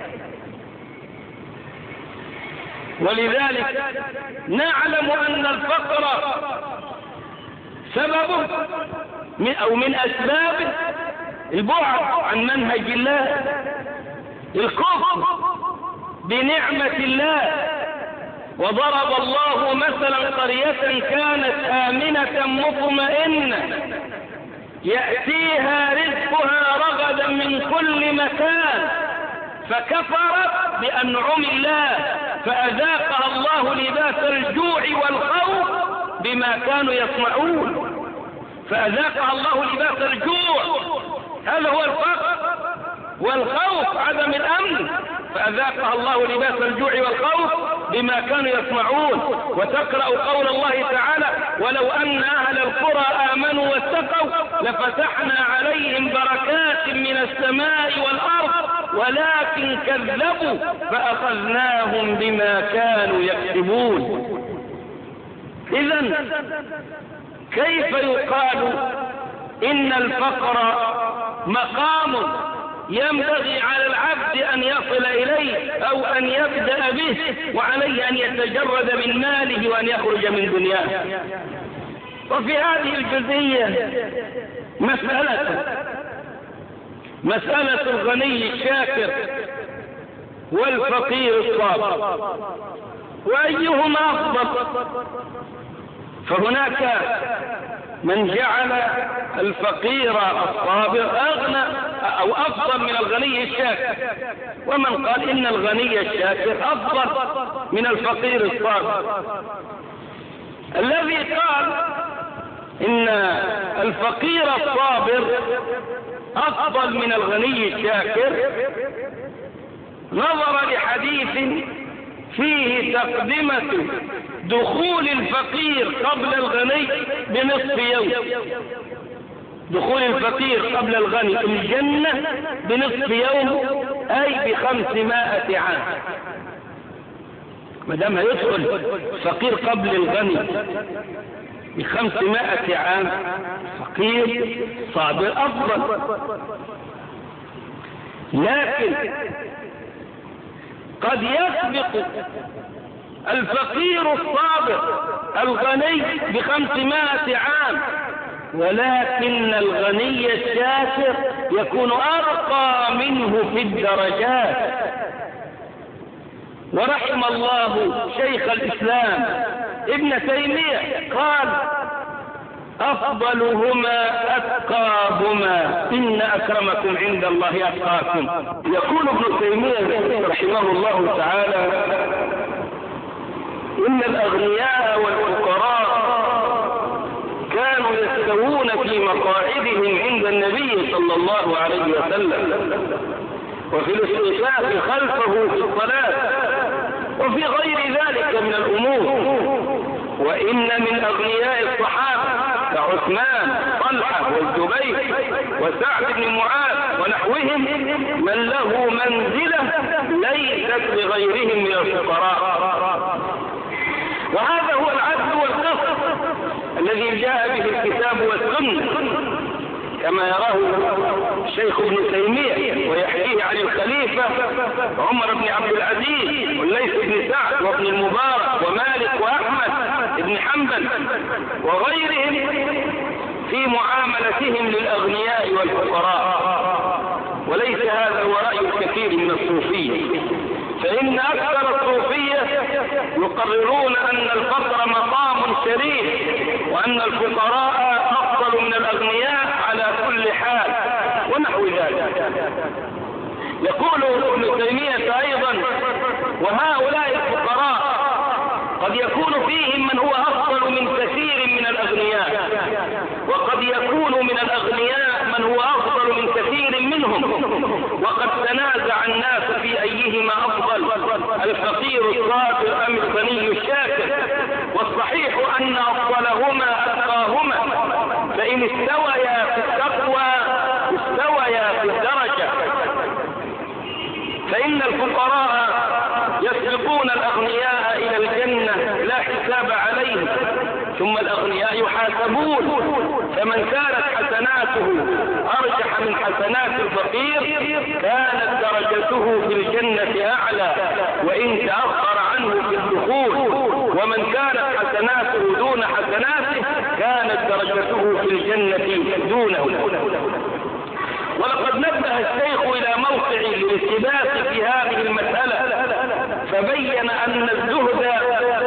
ولذلك نعلم أن الفقر سببه من أو من أسباب البعد عن منهج الله، الكفر بنعمة الله وضرب الله مثلا قرية كانت آمنة مطمئنة يأتيها رزقها رغدا من كل مكان فكفرت بأنعم الله فأذاقها الله لباس الجوع والخوف بما كانوا يصنعون. فأذاقها الله لباس الجوع، هذا هو الفقر والخوف، عدم الأمن، فأذاقها الله لباس الجوع والخوف بما كانوا يصنعون. وتقرأ قول الله تعالى: ولو أن أهل القرى آمنوا واتقوا لفتحنا عليهم بركات من السماء والأرض ولكن كذبوا فأخذناهم بما كانوا يكسبون. إذن كيف يقال إن الفقر مقام ينبغي على العبد أن يصل إليه أو أن يبدأ به، وعليه أن يتجرد من ماله وأن يخرج من دنياه؟ وفي هذه الجزئية مسألة مسألة الغني الشاكر والفقير الصابر، وأيهما أفضل؟ فهناك من جعل الفقير الصابر أغنى أو أفضل من الغني الشاكر، ومن قال إن الغني الشاكر أفضل من الفقير الصابر. الذي قال إن الفقير الصابر أفضل من الغني الشاكر نظر لحديث فيه تقدمة دخول الفقير قبل الغني بنصف يوم. دخول الفقير قبل الغني الجنة بنصف يوم، أي بخمسمائة عام. ما دام هيدخل فقير قبل الغني بخمسمائة عام، فقير صابر أفضل. لكن قد يسبق الفقير الصابر الغني بخمسمائة عام، ولكن الغني الشاكر يكون أرقى منه في الدرجات. ورحم الله شيخ الإسلام ابن تيمية قال: أفضلهما أتقاهما إن أكرمكم عند الله أتقاكم. يقول ابن تيمية رحمه الله تعالى: إن الأغنياء والفقراء كانوا يستوون في مقاعدهم عند النبي صلى الله عليه وسلم، وفي الاستشفاء خلفه في الصلاة، وفي غير ذلك من الأمور. وإن من أغنياء الصحابة كعثمان طلحة والزبير وسعد بن معاذ ونحوهم من له منزلة ليست لغيرهم من الفقراء. وهذا هو العدل والقسط الذي جاء به الكتاب والسنة كما يراه الشيخ ابن تيمية ويحكيه عن الخليفة عمر بن عبد العزيز والليث بن سعد وابن المبارك ومالك وأحمد بن حنبل وغيرهم في معاملتهم للأغنياء والفقراء. وليس هذا هو رأي الكثير من الصوفية، فإن أكثر الصوفية يقررون أن الفقر مقام شريف، وأن الفقراء أفضل من الأغنياء على كل حال ونحو ذلك. يقول ابن تيمية أيضا: وهؤلاء الفقراء قد يكون فيهم من هو أفضل من كثير من الأغنياء، وقد يكون من الأغنياء من هو أفضل من كثير منهم، وقد تنازع الناس في أيهما أفضل، الفقير الصابر أم الغني الشاكر. والصحيح أن أفضلهما أتقاهما، فإن استويا في التقوى استويا في الدرجة. فإن الفقراء يسبقون الأغنياء إلى الجنة لا حساب عليهم، ثم الأغنياء يحاسبون، فمن كانت حسناته أرجح من حسنات الفقير كانت درجته في الجنة أعلى وإن تأخر عنه في الدخول، ومن كانت حسناته دون حسناته كانت درجته في الجنة دونه. ولقد نبه الشيخ إلى موقع الالتباس في هذه المسألة، فبين أن الزهد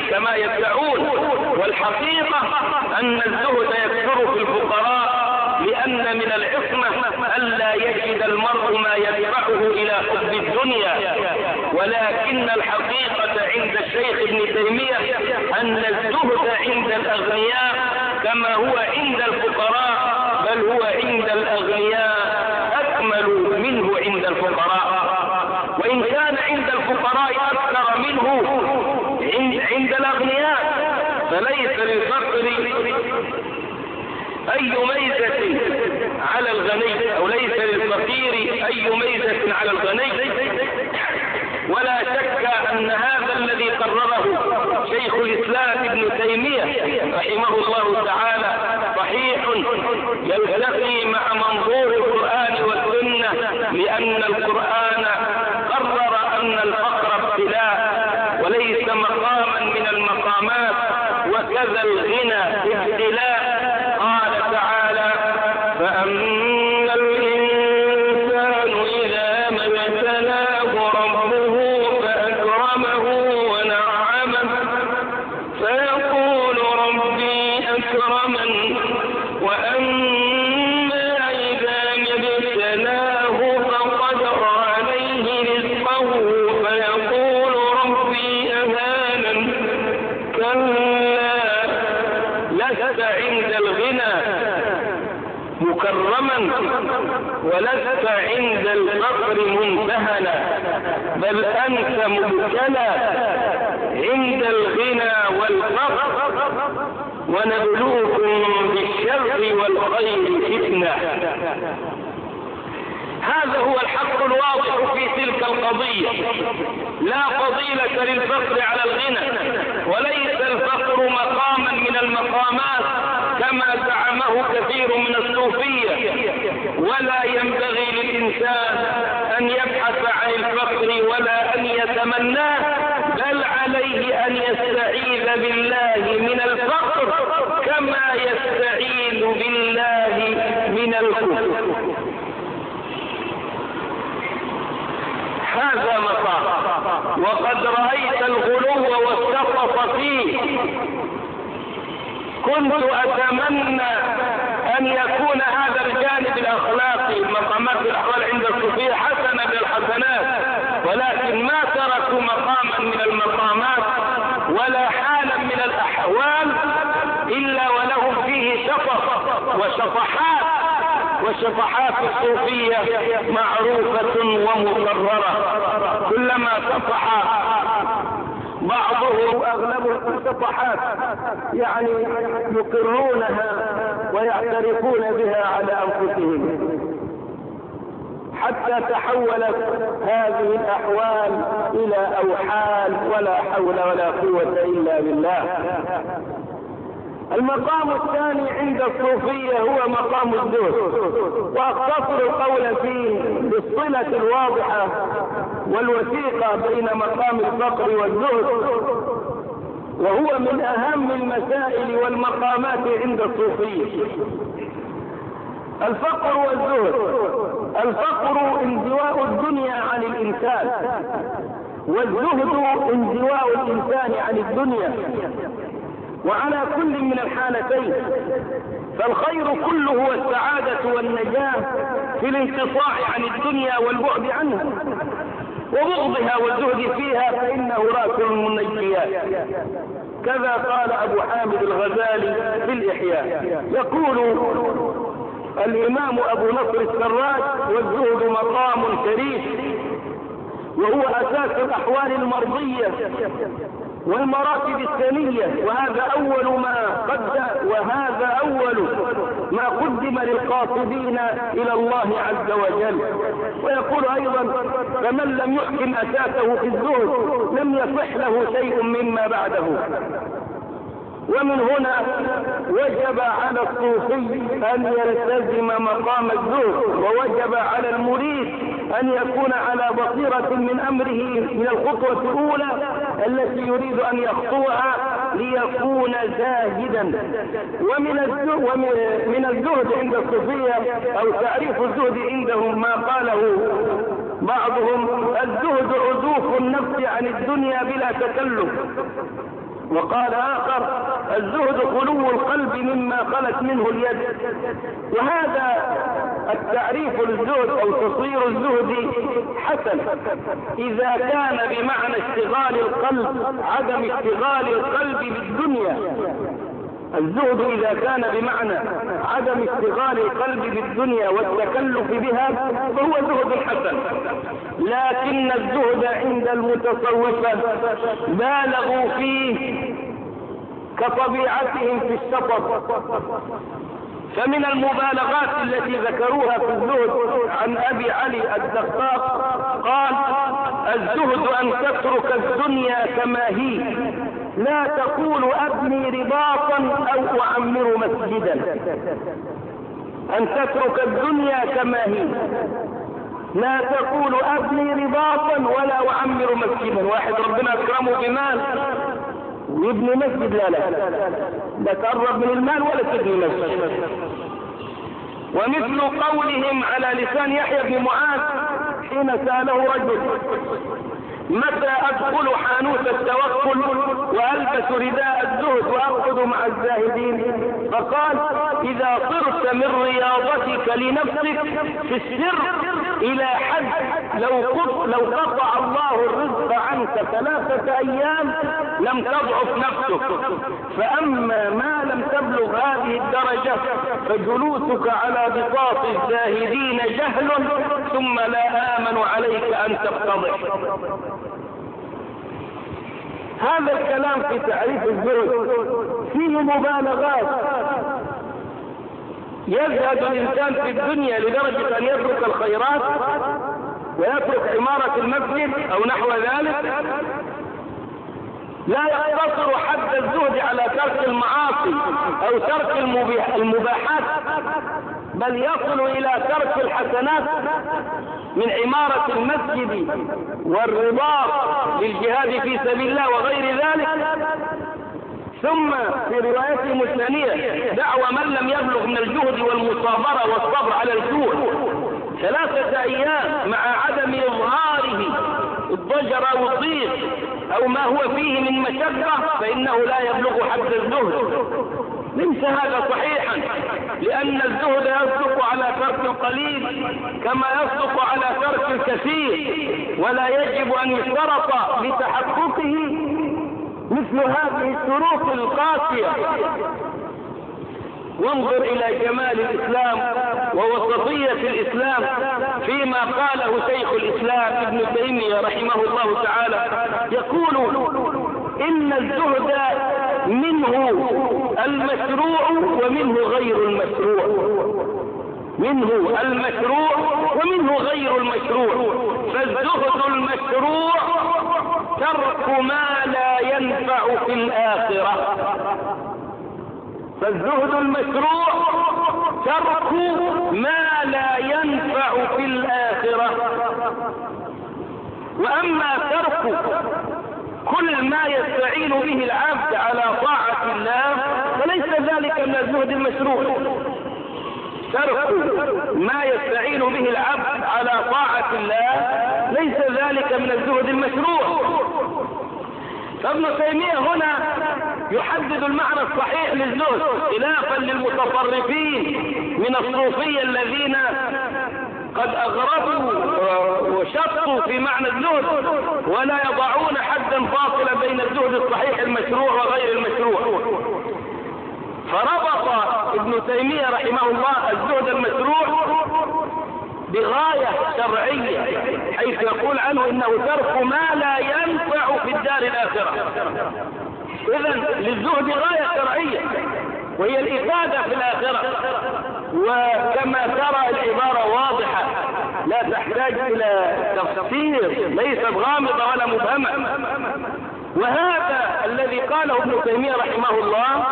كما يدعون. والحقيقة أن الزهد يكثر في الفقراء، لأن من العصمة ألا يجد المرء ما يدفعه إلى حب الدنيا. ولكن الحقيقة عند الشيخ ابن تيمية أن الزهد عند الأغنياء كما هو عند الفقراء، بل هو عند الأغنياء أكمل منه عند الفقراء. وإن كان عند الفقراء أكثر منه عند الأغنياء، فليس للفقر أي ميزة على الغني، أو ليس للفقير أي ميزة على الغني. ولا شك أن هذا الذي قرره شيخ الإسلام ابن تيمية رحمه الله تعالى صحيح، يلتقي مع منظور القرآن والسنة، لأن القرآن قرر أن الفقر ابتلاء وليس مقاما من المقامات، وكذا الغنى ابتلاء. قال تعالى: فأما الإنسان إذا ما ابتلاه ربه فأكرمه ونعمه فيقول ربي أكرمن، وأما إذا ما ابتلاه فقدر عليه رزقه فيقول ربي أهانن. كلا، لست عند الغنى مكرما ولست عند الفقر منتهنا، بل أنت مبتلى عند الغنى والفقر، ونبلوكم بالشر والخير فتنة. هذا هو الحق الواضح في تلك القضية. لا فضيلة للفقر على الغنى، وليس الفقر مقاما من المقامات كما زعمه كثير من الصوفية. ولا ينبغي للإنسان أن يبحث عن الفقر ولا أن يتمناه، بل عليه أن يستعيذ بالله من الفقر كما يستعيذ بالله من الكفر. هذا مقام. وقد رأيت الغلو والسقط فيه. كنت أتمنى أن يكون هذا الجانب الأخلاقي، مقامات الأحوال عند الصوفية حسنة بالحسنات، ولكن ما تركوا مقاما من المقامات ولا حالا من الأحوال إلا ولهم فيه شطط وشطحات. وشطحات الصوفية معروفة ومقررة. كلما شطح بعضهم أغلبهم شطحات يعني يقرونها ويعترفون بها على أنفسهم، حتى تحولت هذه الأحوال إلى أوحال ولا حول ولا قوة إلا بالله. المقام الثاني عند الصوفية هو مقام الزهد، وأختصر القول فيه بالصلة الواضحة والوثيقة بين مقام الفقر والزهد، وهو من أهم المسائل والمقامات عند الصوفية. الفقر والزهد: الفقر انزواء الدنيا عن الإنسان، والزهد انزواء الإنسان عن الدنيا، وعلى كل من الحالتين فالخير كله هو السعادة والنجاة في الانقطاع عن الدنيا والبعد عنها وبغضها والزهد فيها، فإنه رأس المنجيات. كذا قال أبو حامد الغزالي في الإحياء، يقول الإمام أبو نصر السراج: والزهد مقام شريف، وهو أساس الأحوال المرضية والمراتب الثانية، وهذا أول ما قد وهذا أول ما قدم للقاصدين إلى الله عز وجل. ويقول أيضا: فمن لم يحكم أساسه في الزهد لم يصح له شيء مما بعده. ومن هنا وجب على الصوفي أن يلتزم مقام الزهد، ووجب على المريد أن يكون على بصيرة من أمره من الخطوة الأولى التي يريد أن يخطوها ليكون زاهدا. ومن الزهد, ومن الزهد عند الصوفية أو تعريف الزهد عندهم ما قاله بعضهم: الزهد عزوف النفس عن الدنيا بلا تكلف، وقال آخر الزهد خلو القلب مما خلت منه اليد. وهذا التعريف للزهد أو تصوير الزهد حسن إذا كان بمعنى اشتغال القلب، عدم اشتغال القلب بالدنيا. الزهد إذا كان بمعنى عدم اشتغال القلب بالدنيا والتكلف بها فهو زهد حسن. لكن الزهد عند المتصوفة بالغوا فيه كطبيعتهم في الشطط. فمن المبالغات التي ذكروها في الزهد عن أبي علي الدقاق قال الزهد أن تترك الدنيا كما هي، لا تقول أبني رباطا أو أعمر مسجدا. أن تترك الدنيا كما هي، لا تقول أبني رباطا ولا أعمر مسجدا. واحد ربنا أكرمه بمال ويبني مسجد، لا لا لا تقرب من المال ولا تبني مسجد. ومثل قولهم على لسان يحيى بن معاذ حين سأله رجل متى أدخل حانوت التوكل وألبس رداء الزهد وأقعد مع الزاهدين؟ فقال إذا صرت من رياضتك لنفسك في السر إلى حد لو لو قطع الله الرزق عنك ثلاثة أيام لم تضعف نفسك. فأما ما لم تبلغ هذه الدرجة فجلوسك على بساط الزاهدين جهل، ثم لا آمن عليك أن تفتضح. هذا الكلام في تعريف الزهد فيه مبالغات. يزهد الإنسان في الدنيا لدرجة أن يترك الخيرات ويترك عمارة المسجد أو نحو ذلك. لا يقتصر حد الزهد على ترك المعاصي أو ترك المباحات، بل يصل إلى ترك الحسنات من عمارة المسجد والرباط للجهاد في سبيل الله وغير ذلك. ثم في روايته الثانية دعوى من لم يبلغ من الجهد والمصابرة والصبر على الجوع ثلاثة أيام مع عدم إظهاره الضجر أو الضيق أو ما هو فيه من مشقة فإنه لا يبلغ حد الزهد. ليس هذا صحيحا، لأن الزهد يصدق على ترك القليل كما يصدق على ترك الكثير، ولا يجب أن يشترط لتحققه مثل هذه الشروط القاسية. وانظر إلى جمال الإسلام ووسطية الإسلام فيما قاله شيخ الإسلام ابن تيمية رحمه الله تعالى، يقول إن الزهد منه المشروع ومنه غير المشروع، منه المشروع ومنه غير المشروع. فالزهد المشروع ترك ما لا ينفع في الآخرة، فالزهد المشروع ترك ما لا ينفع في الآخرة. وأما ترك كل ما يستعين به العبد على طاعة الله فليس ذلك من الزهد المشروع. ترك ما يستعين به العبد على طاعة الله ليس ذلك من الزهد المشروع. فابن تيمية هنا يحدد المعنى الصحيح للزهد خلافا للمتصرفين من الصوفية الذين قد أغربوا وشطوا في معنى الزهد ولا يضعون حدا فاصلا بين الزهد الصحيح المشروع وغير المشروع. فربط ابن تيمية رحمه الله الزهد المشروع بغاية شرعية، حيث يقول عنه إنه ترك ما لا ينفع في الدار الآخرة. إذن للزهد غاية شرعية وهي الإفادة في الآخرة، وكما ترى العبارة واضحة لا تحتاج إلى تفسير، ليست غامضة ولا مبهمة. وهذا الذي قاله ابن تيمية رحمه الله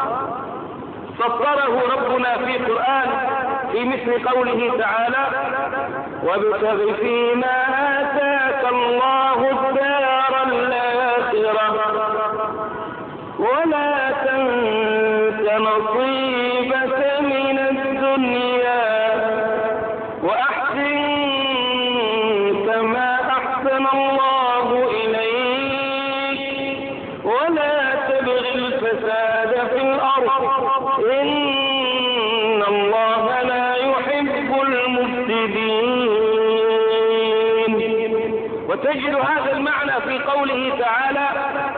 سطره ربنا في القرآن في مثل قوله تعالى وابتغ فيما آتاك الله الدار الآخرة ولا تنس نصيبك من الدنيا وأحسن كما أحسن الله إليك ولا وتجد هذا المعنى في قوله تعالى: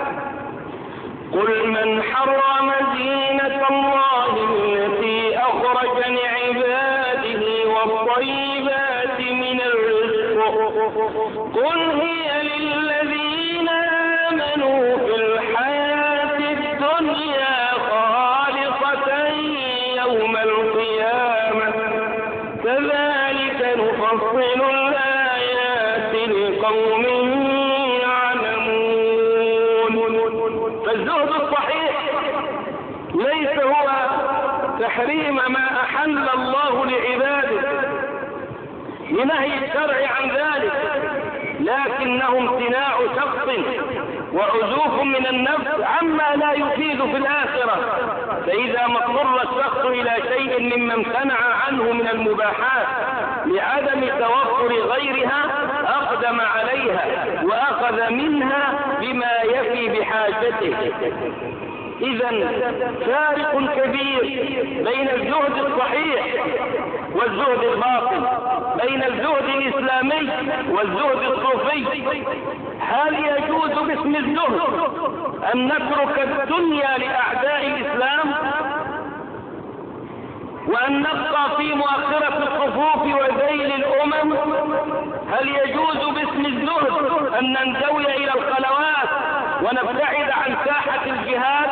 قل من حرم زينة الله التي أخرج لعباده والطيبات من الرزق قل هي للذين آمنوا في الحياة الدنيا خالصة يوم القيامة كذلك نفصل الآيات لقوم فالزهد الصحيح ليس هو تحريم ما أحل الله لعباده لنهي الشرع عن ذلك، لكنه امتناع شخص وعزوف من النفس عما لا يفيد في الآخرة. فإذا ما اضطر الشخص إلى شيء مما امتنع عنه من المباحات لعدم توفر غيرها أقدم عليها وأخذ منها بما يفي بحاجته. إذن فارق كبير بين الزهد الصحيح والزهد الباطل، بين الزهد الإسلامي والزهد الصوفي. هل يجوز باسم الزهد أن نترك الدنيا لأعداء الإسلام وأن نبقى في مؤخرة الصفوف وذيل الأمم؟ هل يجوز باسم الزهد أن ننزوي إلى الخلوات ونبتعد عن ساحة الجهاد؟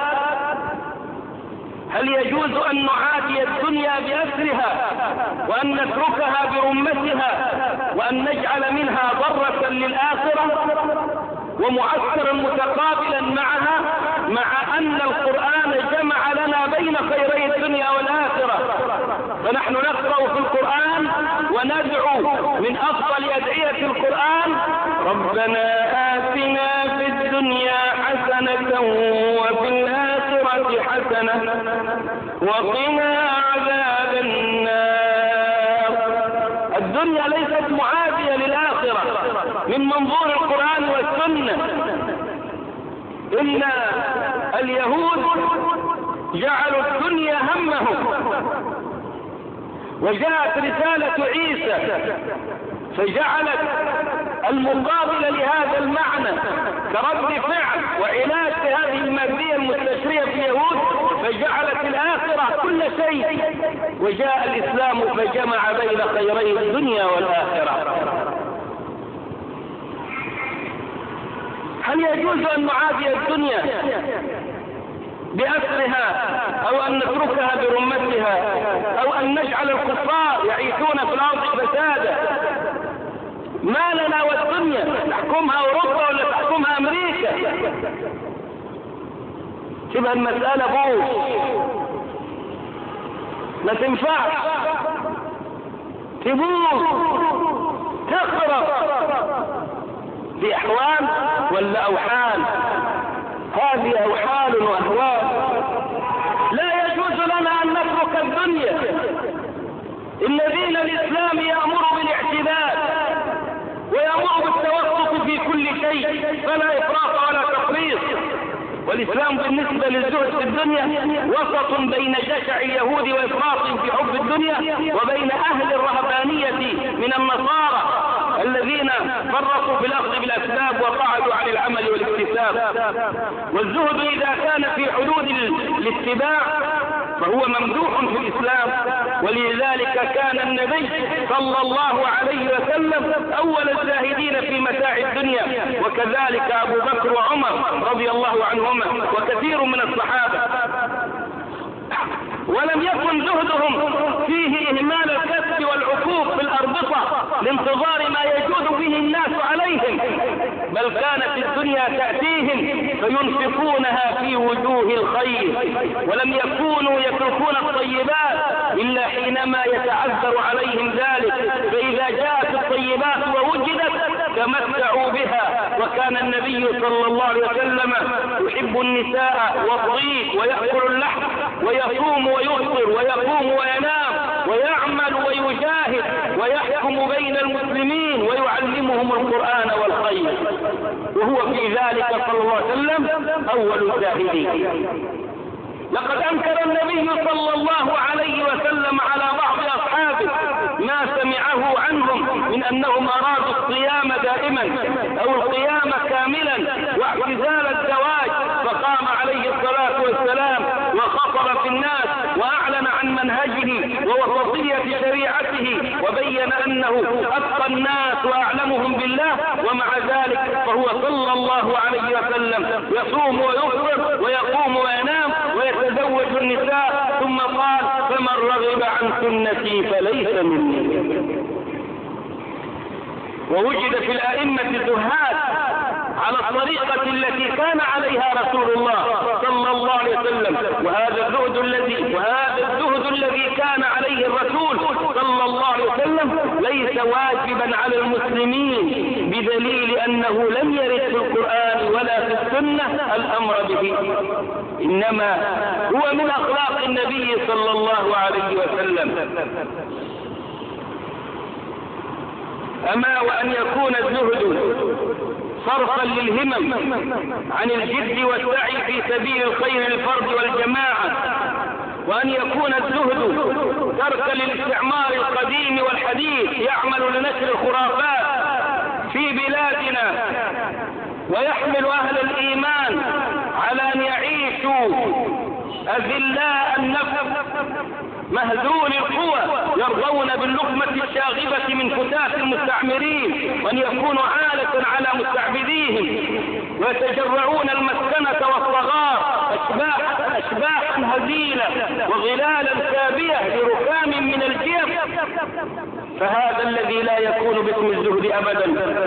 هل يجوز أن نعادي الدنيا بأسرها وأن نتركها برمتها وأن نجعل منها ضرة للآخرة ومعسكرا متقابلا معها، مع أن القرآن جمع لنا بين خيري الدنيا والآخرة؟ فنحن نقرأ في القرآن وندعو من أفضل أدعية القرآن: ربنا آتنا في الدنيا حسنة وفي الآخرة حسنة وقنا عذاب النار. الدنيا ليست معادية للآخرة من منظور القرآن والسنة. إن اليهود جعلوا الدنيا همهم، وجاءت رسالة عيسى فجعلت المقابل لهذا المعنى كرد فعل وعلاج هذه المادية المستشرية في اليهود، فجعلت الآخرة كل شيء، وجاء الإسلام فجمع بين خيري الدنيا والآخرة. هل يجوز أن نعادي الدنيا بأسرها أو أن نتركها برمتها أو أن نجعل الكفار يعيشون في الأرض فسادا؟ ما لنا والدنيا؟ تحكمها أوروبا ولا تحكمها أمريكا؟ شبه المسألة بوش ما تنفعش، تبوظ تخرب في أحوال ولا أوحال؟ هذه أوحال وأهوال. لا يجوز لنا أن نترك الدنيا. إن دين الإسلام يأمر بالاعتدال ويأمر بالتوسط في كل شيء، فلا إفراط ولا تفريط. والإسلام بالنسبة للزهد في الدنيا وسط بين جشع اليهود وإفراطهم في حب الدنيا وبين أهل الرهبانية من النصارى الذين فرطوا في الأخذ بالأسباب وقعدوا عن العمل والاكتساب. والزهد إذا كان في حدود الاتباع فهو ممدوح في الإسلام، ولذلك كان النبي صلى الله عليه وسلم أول الزاهدين في متاع الدنيا، وكذلك أبو بكر وعمر رضي الله عنهما وكثير من الصحابة. ولم يكن زهدهم فيه إهمال الكسب والعقوق في الأربطة لانتظار ما يجود به الناس عليهم، بل كانت الدنيا تأتيهم فينفقونها في وجوه الخير، ولم يكونوا يتركون الطيبات إلا حينما يتعذر عليهم ذلك، فإذا جاءت الطيبات ووجدت تمتعوا بها. وكان النبي صلى الله عليه وسلم يحب النساء والطيب ويأكل اللحم ويصوم ويفطر ويقوم وينام ويعمل ويجاهد ويحكم بين المسلمين ويعلمهم القرآن والخير، وهو في ذلك صلى الله عليه وسلم أول الزاهدين. لقد أنكر النبي صلى الله عليه وسلم على بعض أصحابه ما سمعه عنهم من أنهم أرادوا الصيام دائما كاملا واعتزال الزواج، فقام عليه الصلاة والسلام وخطب في الناس وأعلن عن منهجه ووسطية شريعته وبين أنه أتقى الناس وأعلمهم بالله، ومع ذلك فهو صلى الله عليه وسلم يصوم ويفطر ويقوم وينام ويتزوج النساء، ثم قال فمن رغب عن سنتي فليس مني. ووجد في الأئمة الزهاد على الطريقة التي كان عليها رسول الله صلى الله عليه وسلم، وهذا الزهد الذي وهذا الزهد الذي كان عليه الرسول صلى الله عليه وسلم ليس واجبا على المسلمين، بدليل أنه لم يرد في القرآن ولا في السنة الأمر به، إنما هو من أخلاق النبي صلى الله عليه وسلم. أما وأن يكون الزهد صرفا للهمم عن الجد والسعي في سبيل الخير للفرد والجماعة، وأن يكون الزهد تركا للاستعمار القديم والحديث يعمل لنشر الخرافات في بلادنا ويحمل أهل الإيمان على أن يعيشوا أذلاء النفس مهزول القوى يرضون باللقمة الشاغبة من فتاة المستعمرين، وأن يكونوا عالة على مستعبديهم ويتجرعون المسكنة والصغار أشباح أشباحا هزيلة وغلالا سابية لركام من الجيف، فهذا الذي لا يكون باسم الزهد أبدا.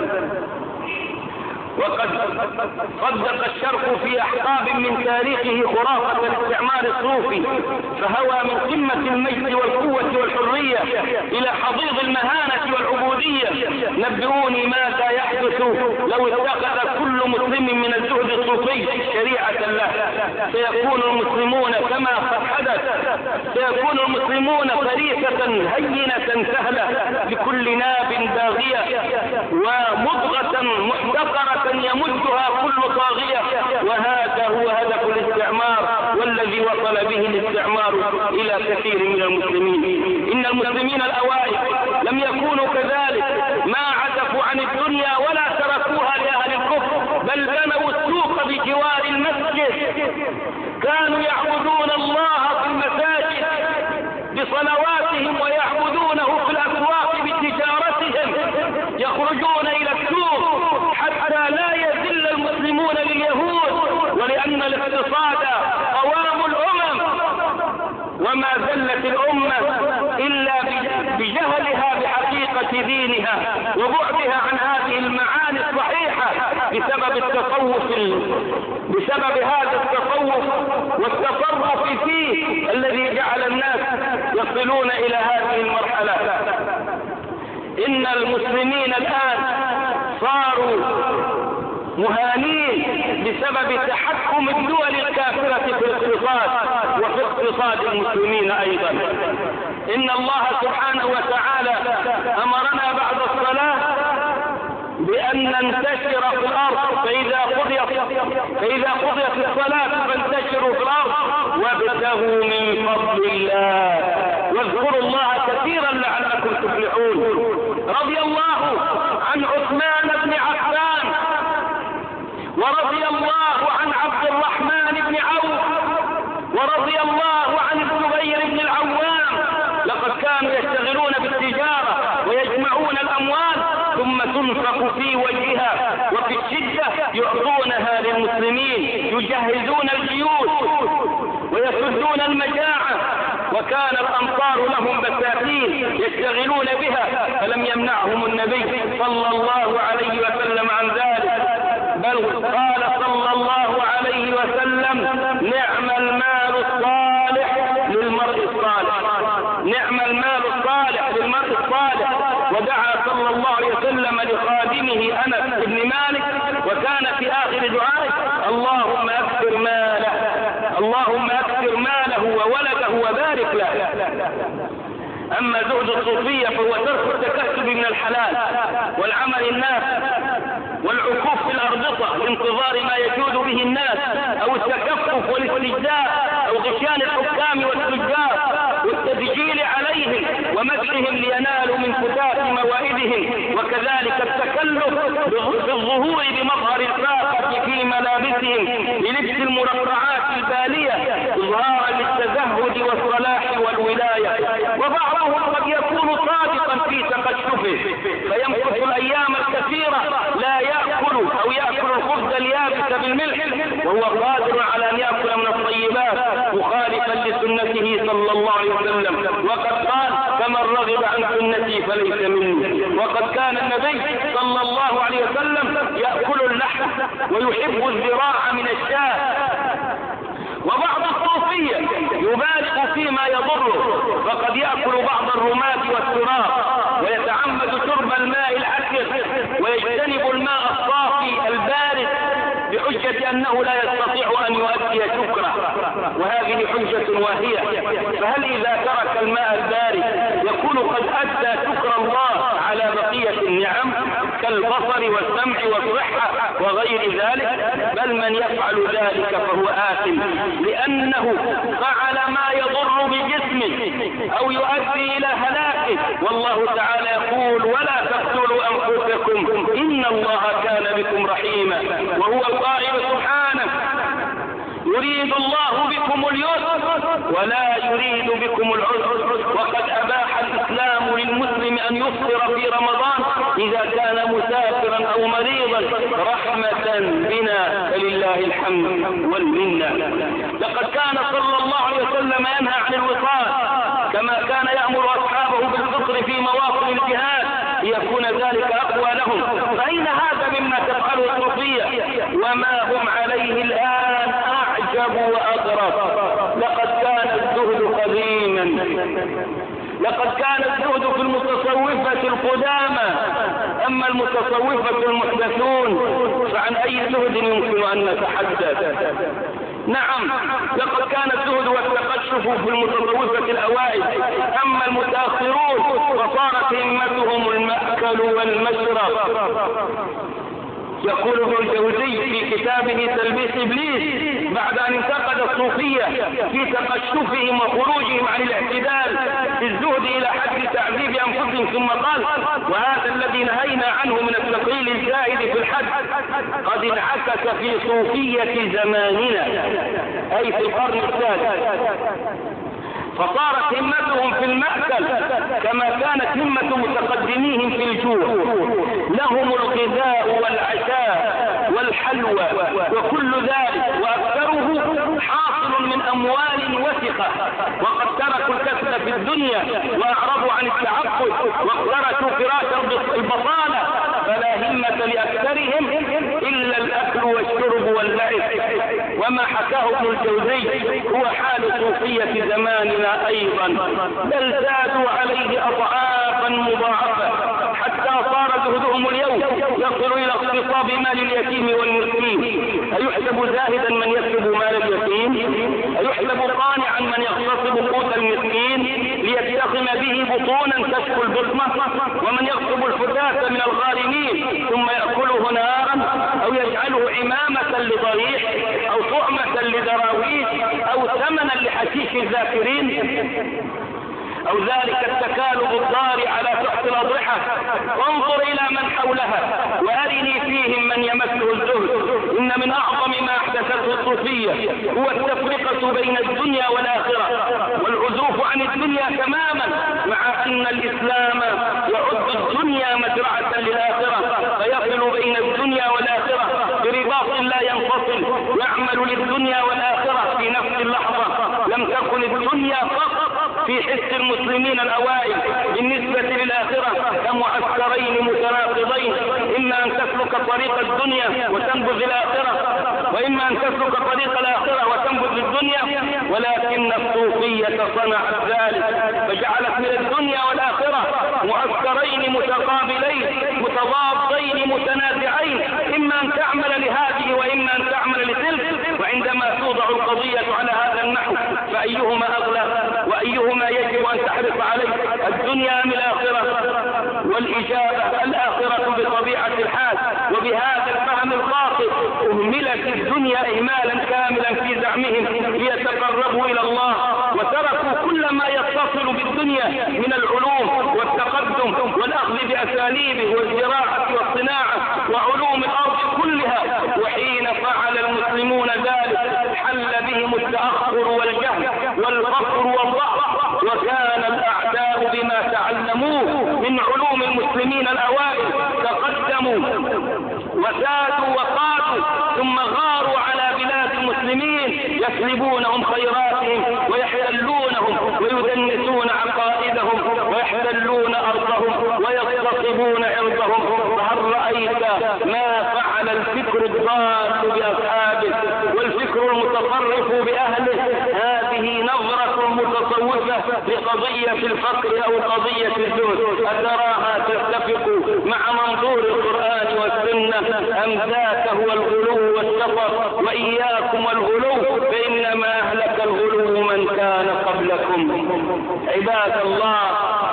وقد صدق الشرق في أحقاب من تاريخه خرافة الاستعمار الصوفي، فهوى من قمة المجد والقوة والحرية إلى حضيض المهانة والعبودية. نبئوني ماذا يحدث لو اتخذ كل مسلم من الزهد الصوفي شريعة له. سيكون المسلمون كما قد حدث، سيكون المسلمون فريسة هينة سهلة لكل ناب باغية ومضغة محتقرة يمدها كل طاغية، وهذا هو هدف الاستعمار والذي وصل به الاستعمار إلى كثير من المسلمين. إن المسلمين الأوائل لم يكونوا كذلك، ما عزفوا عن الدنيا ولا تركوها لأهل الكفر، بل بنوا السوق بجوار المسجد، كانوا يعبدون الله في المساجد بصلواتهم ويعبدونه في الأسواق بتجارتهم، يخرجون إلى السوق حتى لا يذل المسلمون لليهود، ولأن الاقتصاد قوام الأمم، وما ذلت الأمة إلا بجهلها بحقيقة دينها وبعدها عن هذه المعاني الصحيحة بسبب التصوف بسبب هذا التصوف والتصرف فيه الذي جعل الناس يصلون إلى هذه المرحلة. إن المسلمين الآن صاروا مهانين بسبب تحكم الدول الكافرة في الاقتصاد وفي اقتصاد المسلمين أيضا. إن الله سبحانه وتعالى أمرنا بعد الصلاة بأن ننتشر في الأرض، فإذا قضيت فإذا قضيت الصلاة فانتشروا في الأرض وابتغوا من فضل الله واذكروا الله كثيرا لعلكم تفلحون. رضي الله عن عثمان بن عفان، ورضي الله عن عبد الرحمن بن عوف، ورضي الله عن الزبير بن العوام. لقد كانوا يشتغلون بالتجارة ويجمعون الأموال ثم تنفق في وجهها، وفي الشدة يعطونها للمسلمين، يجهزون الجيوش ويسدون المجاعة، وكان الأمطار لهم بساتين يشتغلون بها، فلم يمنعهم النبي صلى الله عليه وسلم عن ذلك، بل قال صلى الله عليه وسلم نعم المال الصالح للمرء الصالح، نعم المال الصالح للمرء الصالح. ودعا صلى الله عليه وسلم لخادمه أنس بن مالك، وكان في آخر دعائه اللهم أكثر ماله، اللهم أكثر ماله وولده وبارك له. أما زهد الصوفية فهو ترك التكسب من الحلال والعمل الناس والعكوف في الأربطة لانتظار ما يجود به الناس، أو التكفف والاستجداء أو غشيان الحكام والتجار والتدجيل عليهم ومدحهم لينالوا من فتات موائدهم، وكذلك التكلف بالظهور بمظهر الفاق وبعضهم قد يكون صادقا في تقشفه فيمكث الأيام الكثيرة لا يأكل أو يأكل الخبز اليابس بالملح وهو قادر على أن يأكل من الطيبات مخالفا لسنته صلى الله عليه وسلم، وقد قال: فمن رغب عن سنتي فليس مني. وقد كان النبي صلى الله عليه وسلم يأكل اللحم ويحب الذراع من الشاة. وبعض الصوفية يبالغ فيما يضره، فقد يأكل بعض الرماد والتراب ويتعمد شرب الماء العكر ويجتنب الماء الصافي البارد بحجة أنه لا يستطيع أن يؤدي شكره، وهذه حجة واهية. فهل إذا ترك الماء البارد يكون قد أدى شكر الله على بقية النعم كالبصر والسمع والصحة وغير ذلك؟ بل من يفعل ذلك فهو آثم، لأنه فعل ما يضر بجسمه أو يؤدي إلى هلاكه. والله تعالى يقول: ولا تقتلوا أنفسكم إن الله كان بكم رحيما. وهو القائل سبحانه: يريد الله بكم اليسر ولا يريد بكم العسر. وقد أباح الإسلام للمسلم أن يفطر في رمضان إذا كان مسافرا أو مريضا رحمة بنا، فلله الحمد والمنة. لقد كان صلى الله عليه وسلم ينهى عن الوصال، كما كان يأمر أصحابه بالفطر في مواطن الجهاد ليكون ذلك أقوى لهم. فأين هذا مما تفعله الصوفية وما هم عليه الآن أعجب وأغرب؟ لقد كان الزهد قديما، لقد كان الزهد في المتصوفة القدامى، أما المتصوفة المحدثون فعن أي زهد يمكن أن نتحدث؟ نعم، لقد كان الزهد والتقشف في المتصوفة الأوائل، أما المتأخرون فصارت همتهم المأكل والمشرب. يقول ابن الجوزي في كتابه تلبيس إبليس بعد أن انتقد الصوفية في تقشفهم وخروجهم عن الاعتدال في الزهد إلى حد تعذيب أنفسهم، ثم قال: وهذا الذي نهينا عنه من الثقيل الزائد في الحد قد انعكس في صوفية زماننا، أي في القرن الثالث، فصارت همتهم في المأكل كما كانت همة متقدميهم في الجوع. لهم الغذاء والعشاء والحلوى وكل ذلك، وأكثره حاصل من أموال وثقة، وقد تركوا الكسب في الدنيا وأعرضوا عن التعبد واخترتوا فراش البطالة، فلا همة لأكثرهم إلا الأكل والشرب واللعب. وما حكاه ابن الجوزي هو حال صوفية زماننا أيضا، بل زادوا عليه أضعافا مضاعفة حتى صار زهدهم اليوم يصل إلى اغتصاب مال اليتيم والمسكين. أيحسب زاهدا من يسلب مال اليتيم؟ أيحسب قانعا من يغتصب قوت المسكين ليتخم به بطونا تشكو البطمة؟ ومن يغصب الفتاة من الغارمين ثم يأكله نارا أو يجعله عمامة لضريح أو طعمة لدراويش أو ثمنا لحشيش الذاكرين؟ أو ذلك التكالب الضار على تحت الأضرحة؟ وانظر إلى من حولها وأرني فيهم من يمسه الزهد. إن من أعظم ما أحدثته الصوفية هو التفرقة بين الدنيا والآخرة والعزوف عن الدنيا تماما، مع أن الإسلام يعد الدنيا مزرعة للآخرة، فيصل بين الدنيا والآخرة برباط لا ينفصل، يعمل للدنيا والآخرة في نفس اللحظة. لم تكن الدنيا فقط في حس المسلمين الأوائل بالنسبة للآخرة كمعسكرين متناقضين، إما أن تسلك طريق الدنيا وتنبذ الآخرة، وإما أن تسلك طريق الآخرة وتنبذ الدنيا. ولكن الصوفية صنعت ذلك، فجعلت من الدنيا والآخرة معسكرين متقابلين متضادين متنازعين، إما أن تعمل لهذه وإما أن تعمل لتلك. وعندما توضع القضية على هذا النحو فأيهما أغلى وأيهما يجب أن تحرص عليه، الدنيا أم الآخرة؟ والإجابة الآخرة بطبيعة الحال. وبهذا الفهم الخاطئ أهملت الدنيا إهمالا كاملا في زعمهم ليتقربوا إلى الله، وتركوا كل ما يتصل بالدنيا من العلوم والتقدم والأخذ بأساليبه والزراعة والصناعة وعلوم الأرض كلها. وحين فعل المسلمون ذلك حل بهم التأخر والجهل والفقر والضعف، وكان الأعداء وسادوا وقادوا ثم غاروا على بلاد المسلمين يسلبونهم خيراتهم ويحتلونهم ويدنسون عقائدهم ويحتلون أرضهم ويغتصبون عرضهم. فهل رأيت ما فعل الفكر الضال بأصحابه والفكر المتصرف بأهله؟ هذه نظرة متصوفة لقضية الفقر أو قضية الزهد، أتراها تتفق مع منظور القرآن والسنة أم ذاك هو الغلو والسفر؟ وإياكم والغلو فإنما أهلك الغلو من كان قبلكم. عباد الله،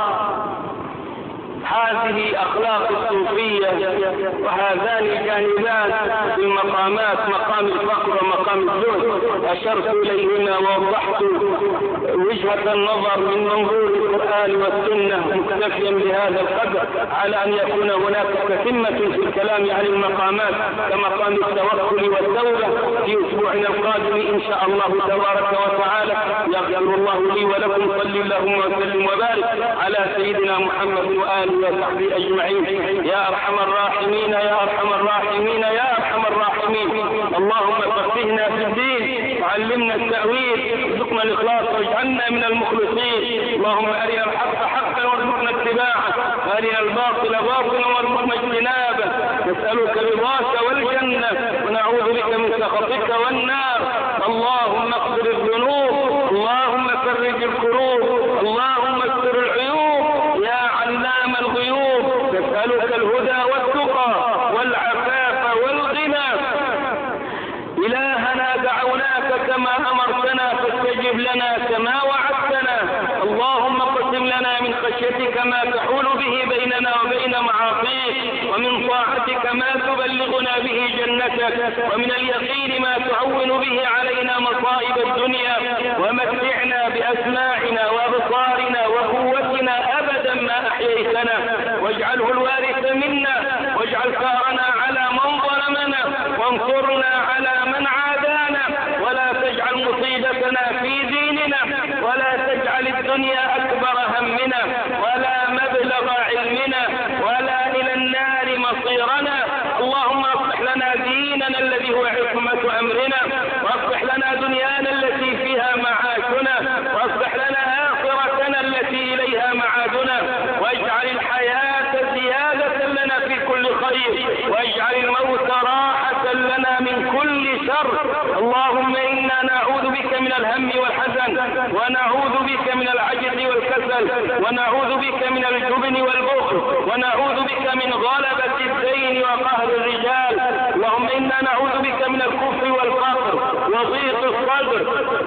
هذه أخلاق الصوفية، وهذان جانبان في المقامات، مقام الفقر ومقام الزهد، أشرت إليهما ووضحت وجهة النظر من منظور القرآن والسنة مكتفيا بهذا القدر على أن يكون هناك تتمة في الكلام عن المقامات كمقام التوكل والتوبة في أسبوعنا القادم إن شاء الله تبارك وتعالى. يغفر الله لي ولكم، صل اللهم وسلم وبارك على سيدنا محمد وآله وصحبه أجمعين يا أرحم الراحمين يا أرحم الراحمين يا أرحم الراحمين. اللهم فقهنا في الدين وعلمنا التأويل، ارزقنا الإخلاص واجعلنا من المخلصين. اللهم أرنا الحق حقا وارزقنا اتباعه، وأرنا الباطل باطلا وارزقنا اجتنابه. نسألك رضاك والجنة ونعوذ بك من سخطك والنار. اللهم اغفر الذنوب، اللهم فرج الكروب، اللهم استر العيوب يا علام الغيوب. نسألك الهدى والتقى والعفاف والغنى. إلهنا دعوناك كما أمرتنا فاستجب لنا كما وعدتنا. اللهم اقسم لنا من خشيتك ما تحول به بيننا وبين معاصيك، ومن طاعتك ما تبلغنا به جنتك، ومن اليقين ما تعون به علينا مصائب الدنيا. ومتعنا بأسماعنا وأبصارنا وقوتنا أبدا ما أحييتنا، واجعله الوارث منا، واجعل ثارنا على من ظلمنا، وانصرنا على من عادانا، ولا تجعل مصيبتنا في ديننا، ولا تجعل الدنيا أكبر همنا ولا مبلغ علمنا ولا إلى النار مصيرنا. اللهم اصلح لنا ديننا الذي هو عصمة أمرنا، واصلح لنا دنيانا التي فيها معاشنا، واصلح لنا آخرتنا التي إليها معادنا، واجعل الحياة زيادة لنا في كل خير، واجعل الموت راحة لنا من كل شر. اللهم إنا نعوذ بك من الهم والحزن، ونعوذ بك من العجز والكسل، ونعوذ بك من الجبن والبخل، ونعوذ بك من غلبة الدين وقهر الرجال. اللهم إنا نعوذ بك من الكفر والفقر وضيق الصدر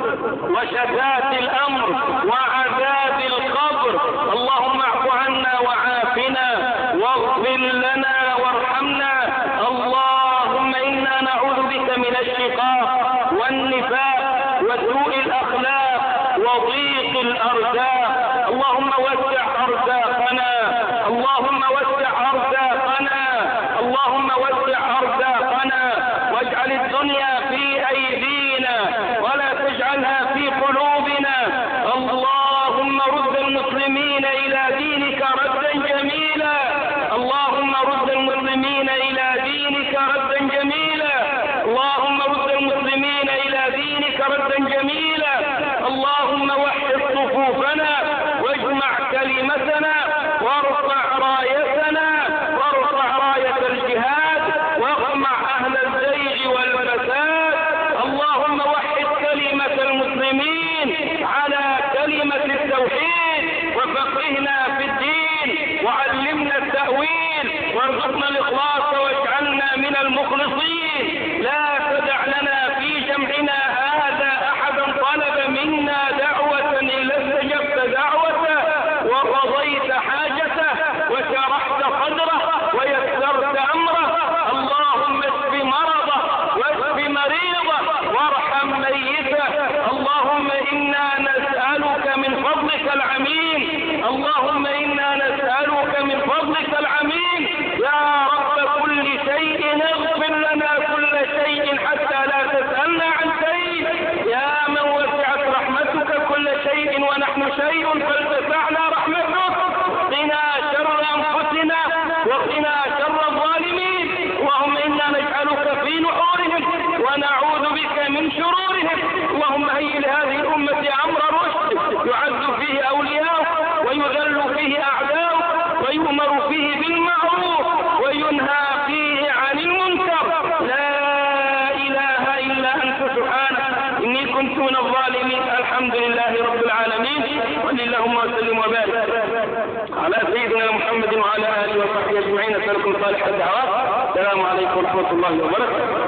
وشتات الأمر وعذاب القبر. اللهم اعف عنا وعافنا واغفر لنا وارحمنا. اللهم إنا نعوذ بك من الشقاق والنفاق وسوء الأخلاق وضيق الأرزاق. اللهم وسع أرزاقنا، اللهم وسع أرزاقنا، اللهم وسع أرزاقنا، واجعل الدنيا في أيدينا ولا تجعلها في قلوبنا. اللهم وصل اللهم وسلم وبارك على سيدنا محمد وعلى آله وصحبه أجمعين. أسألكم صالح الدعوات. السلام عليكم ورحمة الله وبركاته.